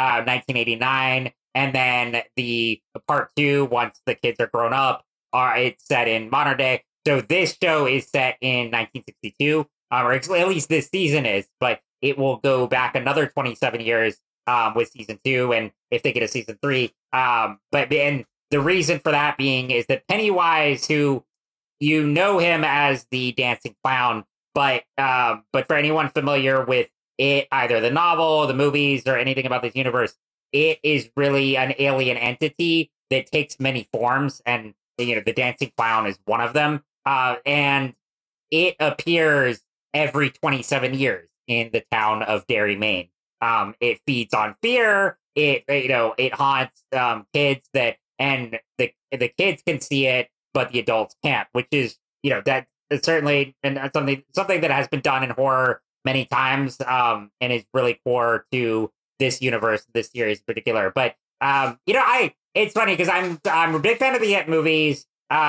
1989, and then the part 2, once the kids are grown up, it's set in modern day. So this show is set in 1962, or at least this season is, but it will go back another 27 years with season 2, and if they get a season 3. And the reason for that being is that Pennywise, who you know him as the dancing clown, but for anyone familiar with It, either the novel, the movies, or anything about this universe, it is really an alien entity that takes many forms, and the dancing clown is one of them. And it appears every 27 years in the town of Derry, Maine. It feeds on fear. It haunts kids and the kids can see it, but the adults can't, which is that is certainly something that has been done in horror many times, and is really core to this universe, this series in particular. But it's funny because I'm a big fan of the It movies.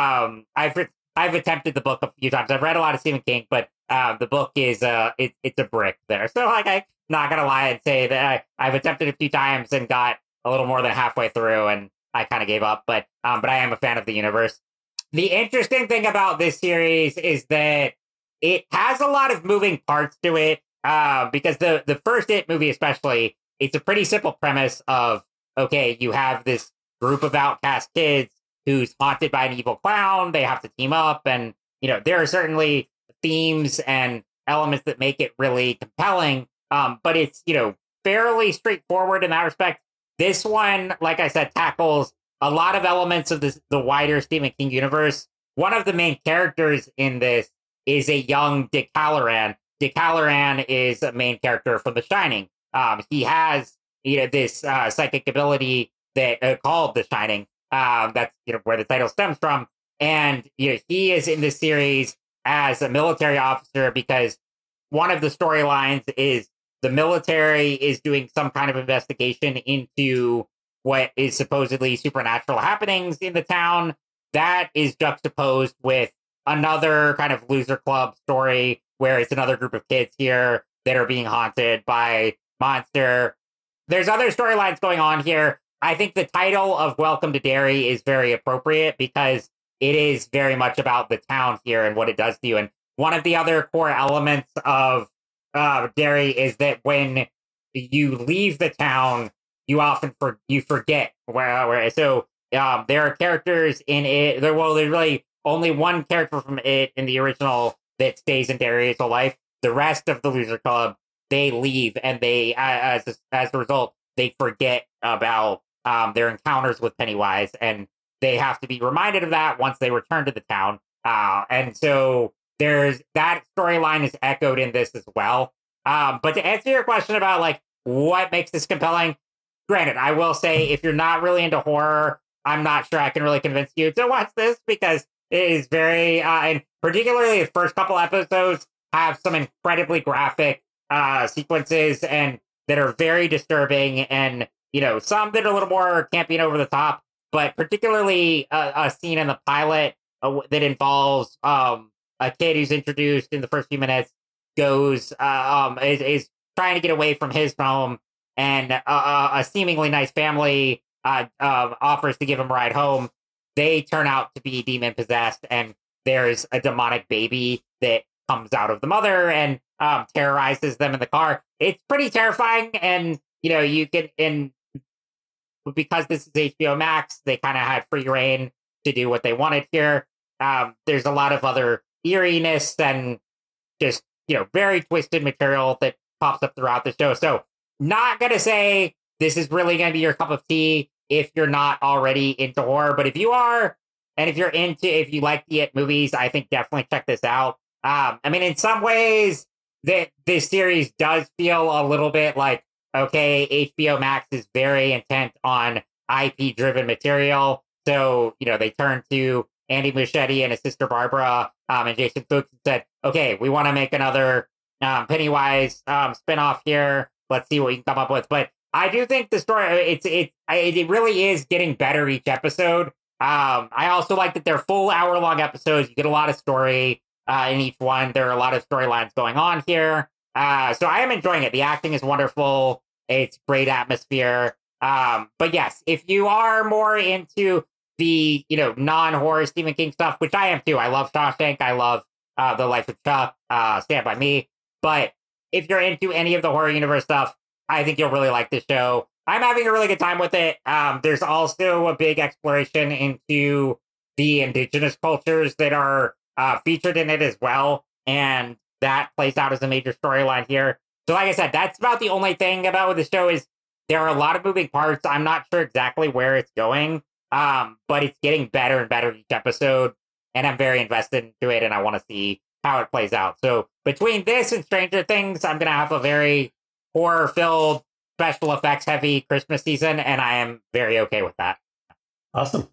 I've attempted the book a few times. I've read a lot of Stephen King, but the book is it's a brick there. So I'm not gonna lie and say that I've attempted a few times and got a little more than halfway through, and I kind of gave up. But I am a fan of the universe. The interesting thing about this series is that it has a lot of moving parts to it, because the first It movie especially, it's a pretty simple premise of, okay, you have this group of outcast kids who's haunted by an evil clown. They have to team up, and there are certainly themes and elements that make it really compelling, but it's fairly straightforward in that respect. This one, like I said, tackles a lot of elements of the wider Stephen King universe. One of the main characters in this is a young Dick Hallorann. Dick Hallorann is a main character from The Shining. He has this psychic ability that called The Shining. That's where the title stems from. And he is in this series as a military officer because one of the storylines is the military is doing some kind of investigation into what is supposedly supernatural happenings in the town. That is juxtaposed with another kind of loser club story where it's another group of kids here that are being haunted by monster. There's other storylines going on here. I think the title of Welcome to Derry is very appropriate because it is very much about the town here and what it does to you. And one of the other core elements of Derry, is that when you leave the town, you often forget where. So there are characters in it. There's really only one character from it in the original that stays in Derry his whole life. The rest of the Loser Club, they leave, and they, as a result, they forget about their encounters with Pennywise, and they have to be reminded of that once they return to the town. And so there's that storyline is echoed in this as well. But to answer your question about like what makes this compelling, granted, I will say if you're not really into horror, I'm not sure I can really convince you to watch this because it is very, and particularly the first couple episodes have some incredibly graphic sequences and that are very disturbing, and some that are a little more campy and over the top. But particularly a scene in the pilot that involves a kid who's introduced in the first few minutes is trying to get away from his home, and a seemingly nice family offers to give him a ride home. They turn out to be demon possessed, and there's a demonic baby that comes out of the mother and terrorizes them in the car. It's pretty terrifying, and you can because this is HBO Max, they kind of had free reign to do what they wanted here. There's a lot of other eeriness and just, very twisted material that pops up throughout the show. So not going to say this is really going to be your cup of tea if you're not already into horror. But if you are, and if you like the It movies, I think definitely check this out. In some ways, this series does feel a little bit like, okay, HBO Max is very intent on IP-driven material. So, they turned to Andy Muschietti and his sister Barbara and Jason Fuchs and said, okay, we want to make another Pennywise spinoff here. Let's see what we can come up with. But I do think the story, it really is getting better each episode. I also like that they're full hour-long episodes. You get a lot of story in each one. There are a lot of storylines going on here. So I am enjoying it. The acting is wonderful. It's great atmosphere. But yes, if you are more into the, non-horror Stephen King stuff, which I am too. I love Shawshank. I love The Life of Chuck, Stand By Me. But if you're into any of the horror universe stuff, I think you'll really like this show. I'm having a really good time with it. There's also a big exploration into the indigenous cultures that are featured in it as well. And that plays out as a major storyline here. So like I said, that's about the only thing about with the show is there are a lot of moving parts. I'm not sure exactly where it's going, but it's getting better and better each episode. And I'm very invested into it, and I want to see how it plays out. So between this and Stranger Things, I'm going to have a very horror-filled, special effects heavy Christmas season, and I am very okay with that.
Awesome.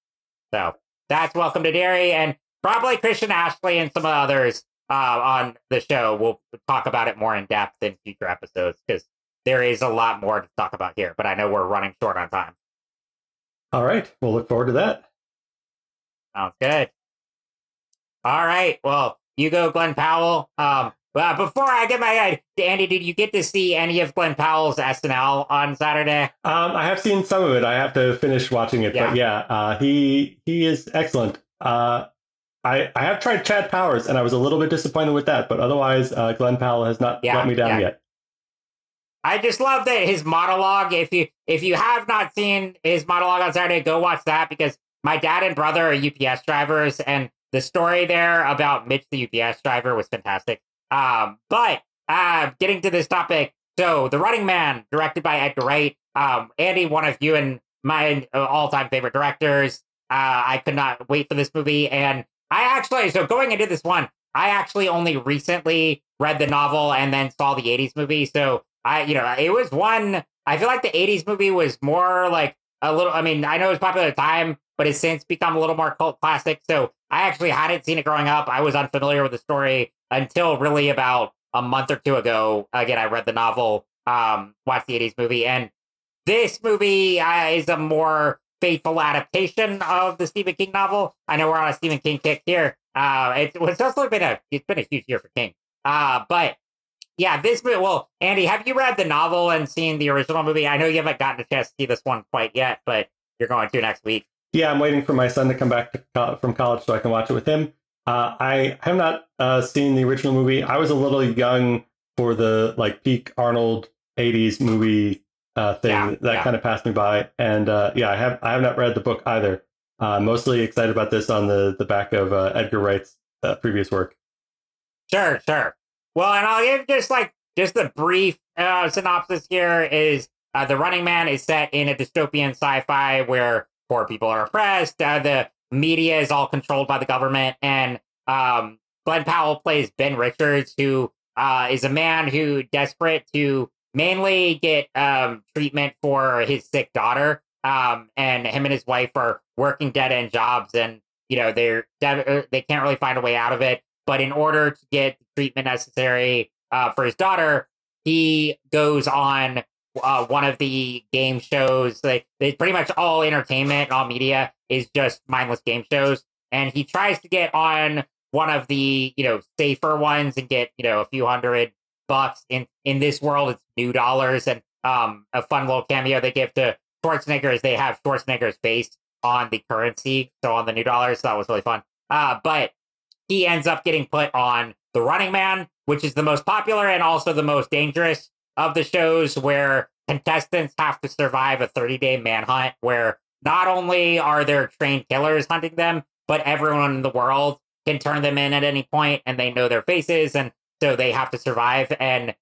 So that's Welcome to Derry, and probably Christian Ashley and some others on the show. We'll talk about it more in depth in future episodes because there is a lot more to talk about here, but I know we're running short on time.
All right. We'll look forward to that.
Sounds good. All right. Well, you go, Glenn Powell. Before I get my Andy, did you get to see any of Glenn Powell's SNL on Saturday?
I have seen some of it. I have to finish watching it, but yeah, he is excellent. I have tried Chad Powers, and I was a little bit disappointed with that, but otherwise, Glenn Powell has not let me down yet.
I just love that his monologue. If you have not seen his monologue on Saturday, go watch that because my dad and brother are UPS drivers, and the story there about Mitch the UPS driver was fantastic. But getting to this topic, so The Running Man, directed by Edgar Wright. Andy, one of you and my all-time favorite directors. I could not wait for this movie, and so going into this one, I actually only recently read the novel and then saw the 80s movie. So it was one, I feel like the 80s movie was more like a little, I know it was popular at the time, but it's since become a little more cult classic. So I actually hadn't seen it growing up. I was unfamiliar with the story until really about a month or two ago. Again, I read the novel, watched the 80s movie, and this movie is a more faithful adaptation of the Stephen King novel. I know we're on a Stephen King kick here. It's also been a huge year for King. But yeah, this movie, well, Andy, have you read the novel and seen the original movie? I know you haven't gotten a chance to see this one quite yet, but you're going to next week.
Yeah, I'm waiting for my son to come back from college so I can watch it with him. I have not seen the original movie. I was a little young for the like peak Arnold 80s movie thing. That kind of passed me by. And I have not read the book either. Mostly excited about this on the back of Edgar Wright's previous work.
Sure. Well, and I'll give just a brief synopsis here is The Running Man is set in a dystopian sci-fi where poor people are oppressed. The media is all controlled by the government. And Glenn Powell plays Ben Richards, who is a man who desperate to mainly get treatment for his sick daughter. And him and his wife are working dead-end jobs, and they can't really find a way out of it. But in order to get the treatment necessary for his daughter, he goes on one of the game shows. They pretty much all entertainment, all media is just mindless game shows, and he tries to get on one of the safer ones and get a few $100. In this world, it's new dollars, and a fun little cameo they give to Schwarzenegger is they have Schwarzenegger's face on the currency, so on the new dollars. So that was really fun. But he ends up getting put on The Running Man, which is the most popular and also the most dangerous of the shows, where contestants have to survive a 30-day manhunt where not only are there trained killers hunting them, but everyone in the world can turn them in at any point, and they know their faces, and so they have to survive. And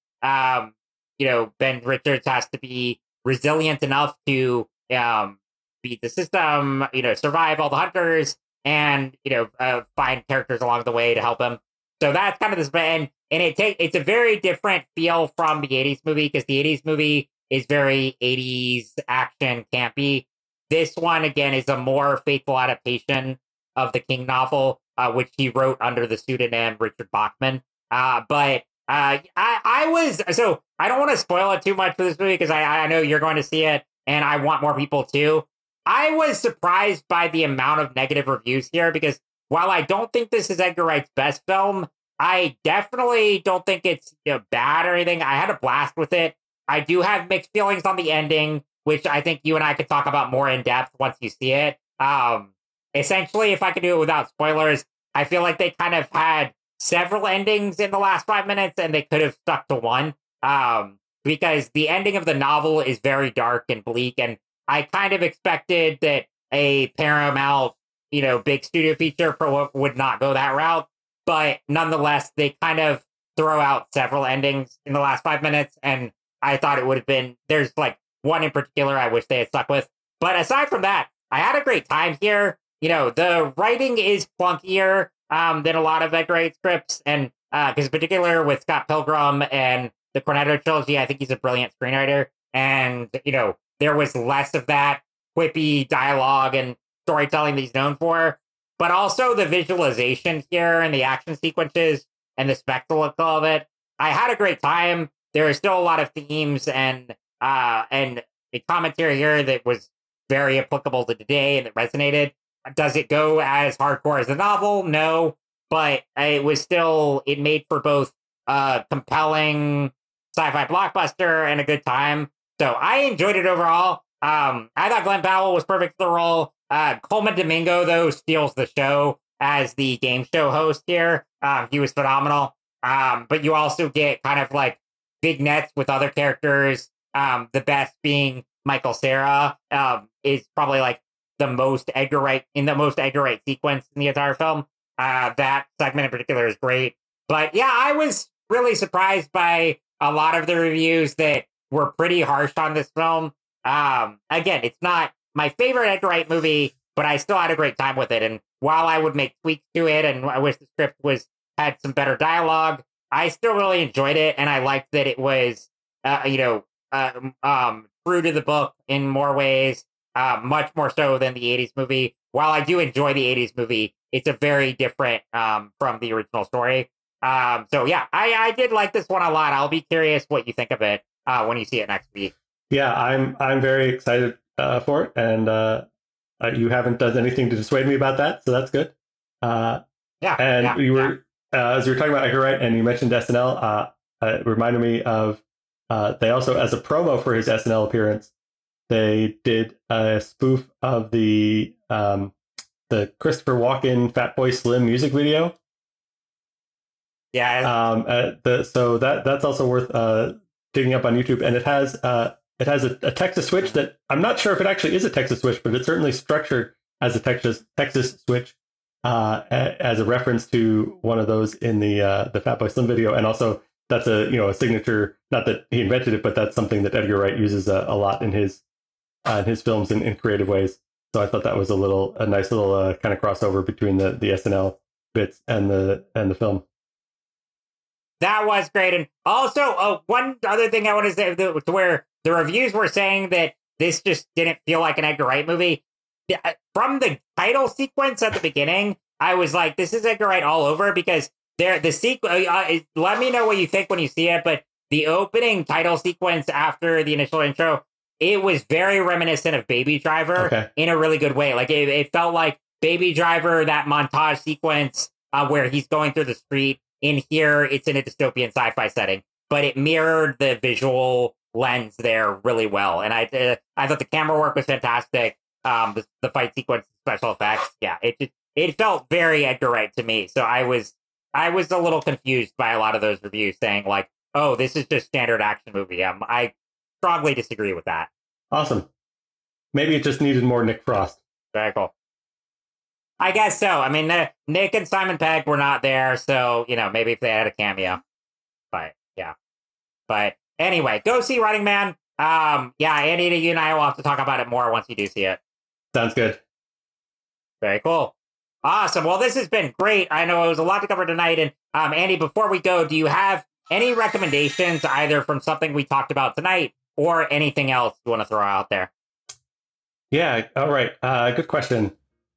Ben Richards has to be resilient enough to beat the system, survive all the hunters, and find characters along the way to help him. So that's kind of this, and it's a very different feel from the 80s movie, because the 80s movie is very 80s action campy. This one again is a more faithful adaptation of the King novel, which he wrote under the pseudonym Richard Bachman. But I was, so I don't want to spoil it too much for this movie, because I know you're going to see it and I want more people to. I was surprised by the amount of negative reviews here, because while I don't think this is Edgar Wright's best film, I definitely don't think it's bad or anything. I had a blast with it. I do have mixed feelings on the ending, which I think you and I could talk about more in depth once you see it. Essentially, if I could do it without spoilers, I feel like they kind of had several endings in the last 5 minutes, and they could have stuck to one. Because the ending of the novel is very dark and bleak, and I kind of expected that a Paramount, big studio feature would not go that route. But nonetheless, they kind of throw out several endings in the last 5 minutes, and I thought it would have been, there's like one in particular I wish they had stuck with. But aside from that, I had a great time here. The writing is plunkier than a lot of Edgar Wright scripts, and because in particular with Scott Pilgrim and the Cornetto trilogy, I think he's a brilliant screenwriter. And, there was less of that quippy dialogue and storytelling that he's known for, but also the visualization here and the action sequences and the spectacle of it. I had a great time. There are still a lot of themes and a commentary here that was very applicable to today and that resonated. Does it go as hardcore as the novel? No, but it made for both a compelling sci-fi blockbuster and a good time. So I enjoyed it overall. I thought Glenn Powell was perfect for the role. Coleman Domingo, though, steals the show as the game show host here. He was phenomenal. But you also get kind of like vignettes with other characters. The best being Michael Cera is probably like the most Edgar Wright sequence in the entire film. That segment in particular is great. But yeah, I was really surprised by a lot of the reviews that were pretty harsh on this film. Again, it's not my favorite Edgar Wright movie, but I still had a great time with it. And while I would make tweaks to it, and I wish the script had some better dialogue, I still really enjoyed it, and I liked that it was, true to the book in more ways, much more so than the 80s movie. While I do enjoy the 80s movie, it's a very different from the original story. So yeah, I did like this one a lot. I'll be curious what you think of it when you see it next week.
Yeah, I'm very excited for it, and you haven't done anything to dissuade me about that, so that's good. As you were talking about Edgar Wright, and you mentioned SNL, it reminded me of they also, as a promo for his SNL appearance, they did a spoof of the Christopher Walken Fatboy Slim music video.
Yeah.
So that's also worth digging up on YouTube, and it has a Texas switch that I'm not sure if it actually is a Texas switch, but it's certainly structured as a Texas switch, as a reference to one of those in the Fatboy Slim video, and also that's a signature. Not that he invented it, but that's something that Edgar Wright uses a lot in his films in creative ways. So I thought that was a nice little kind of crossover between the SNL bits and the film.
That was great. And also, one other thing I want to say, to where the reviews were saying that this just didn't feel like an Edgar Wright movie. From the title sequence at the beginning, I was like, this is Edgar Wright all over, because the sequence, let me know what you think when you see it, but the opening title sequence after the initial intro, it was very reminiscent of Baby Driver in a really good way. Like it felt like Baby Driver, that montage sequence where he's going through the street. In here, it's in a dystopian sci-fi setting, but it mirrored the visual lens there really well. And I thought the camera work was fantastic. The fight sequence, special effects, yeah, it felt very Edgar Wright to me. So I was a little confused by a lot of those reviews saying like, "Oh, this is just standard action movie." I strongly disagree with that.
Awesome. Maybe it just needed more Nick Frost.
Very cool. I guess so. I mean, Nick and Simon Pegg were not there, so, maybe if they had a cameo. But, yeah. But, anyway, go see Running Man. Andy, you and I will have to talk about it more once you do see it.
Sounds good.
Very cool. Awesome. Well, this has been great. I know it was a lot to cover tonight. And, Andy, before we go, do you have any recommendations, either from something we talked about tonight or anything else you want to throw out there?
Yeah. All right. Good question.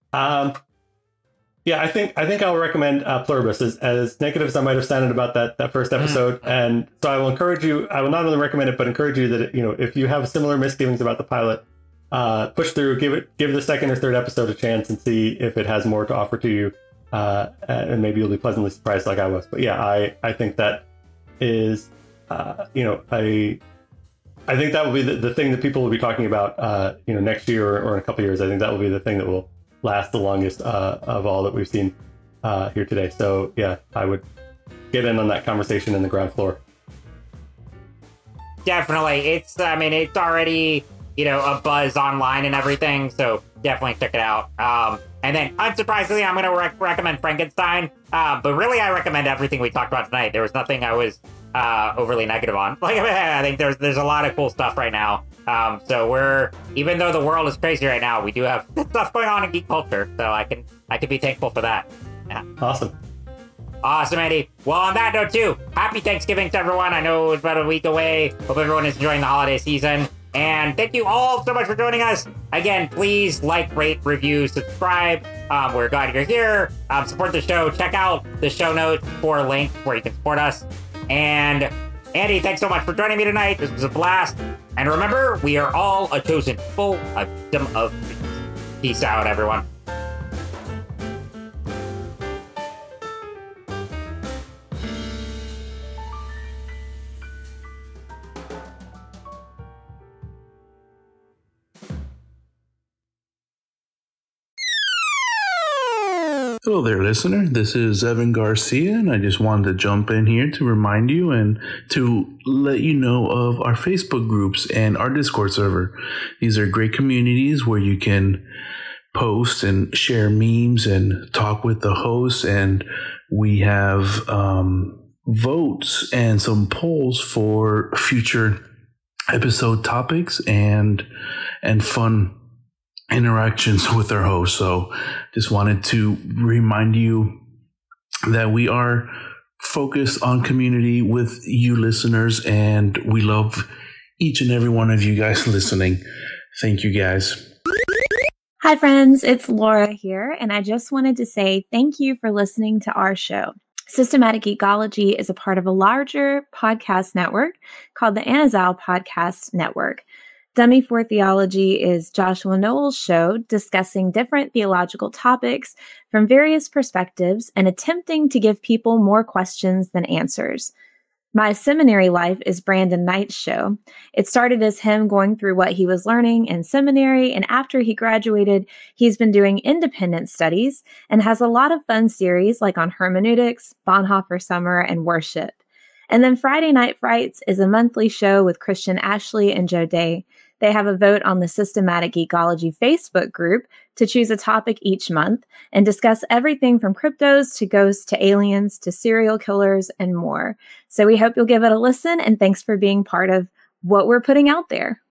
I think I'll recommend Pluribus, as negative as I might have sounded about that first episode. And so I will encourage you, I will not only recommend it, but encourage you that, if you have similar misgivings about the pilot, push through, give the second or third episode a chance and see if it has more to offer to you. And maybe you'll be pleasantly surprised like I was. But yeah, I think that is, I think that will be the thing that people will be talking about, next year or in a couple of years. I think that will be the thing that will last the longest of all that we've seen here today. So yeah, I would get in on that conversation in the ground floor.
Definitely. It's already, a buzz online and everything. So definitely check it out. And then unsurprisingly, I'm going to recommend Frankenstein. But really, I recommend everything we talked about tonight. There was nothing I was overly negative on. I think there's a lot of cool stuff right now. So even though the world is crazy right now, we do have stuff going on in geek culture. So I can be thankful for that. Yeah. Awesome, Andy. Well, on that note too, happy Thanksgiving to everyone. I know it's about a week away. Hope everyone is enjoying the holiday season. And thank you all so much for joining us. Again, please like, rate, review, subscribe. We're glad you're here. Support the show. Check out the show notes for links where you can support us. And Andy, thanks so much for joining me tonight. This was a blast. And remember, we are all a chosen people, a victim of peace. Peace out, everyone.
Hello there, listener. This is Evan Garcia, and I just wanted to jump in here to remind you and to let you know of our Facebook groups and our Discord server. These are great communities where you can post and share memes and talk with the hosts, and we have votes and some polls for future episode topics and fun interactions with our host. So just wanted to remind you that we are focused on community with you listeners, and we love each and every one of you guys listening. Thank you, guys.
Hi friends, it's Laura here, and I just wanted to say thank you for listening to our show. Systematic Geekology is a part of a larger podcast network called the Anazao Podcast Network. Dummy for Theology is Joshua Noel's show discussing different theological topics from various perspectives and attempting to give people more questions than answers. My Seminary Life is Brandon Knight's show. It started as him going through what he was learning in seminary, and after he graduated, he's been doing independent studies and has a lot of fun series like on hermeneutics, Bonhoeffer Summer, and worship. And then Friday Night Frights is a monthly show with Christian Ashley and Joe Day. They have a vote on the Systematic Geekology Facebook group to choose a topic each month and discuss everything from cryptos to ghosts to aliens to serial killers and more. So we hope you'll give it a listen, and thanks for being part of what we're putting out there.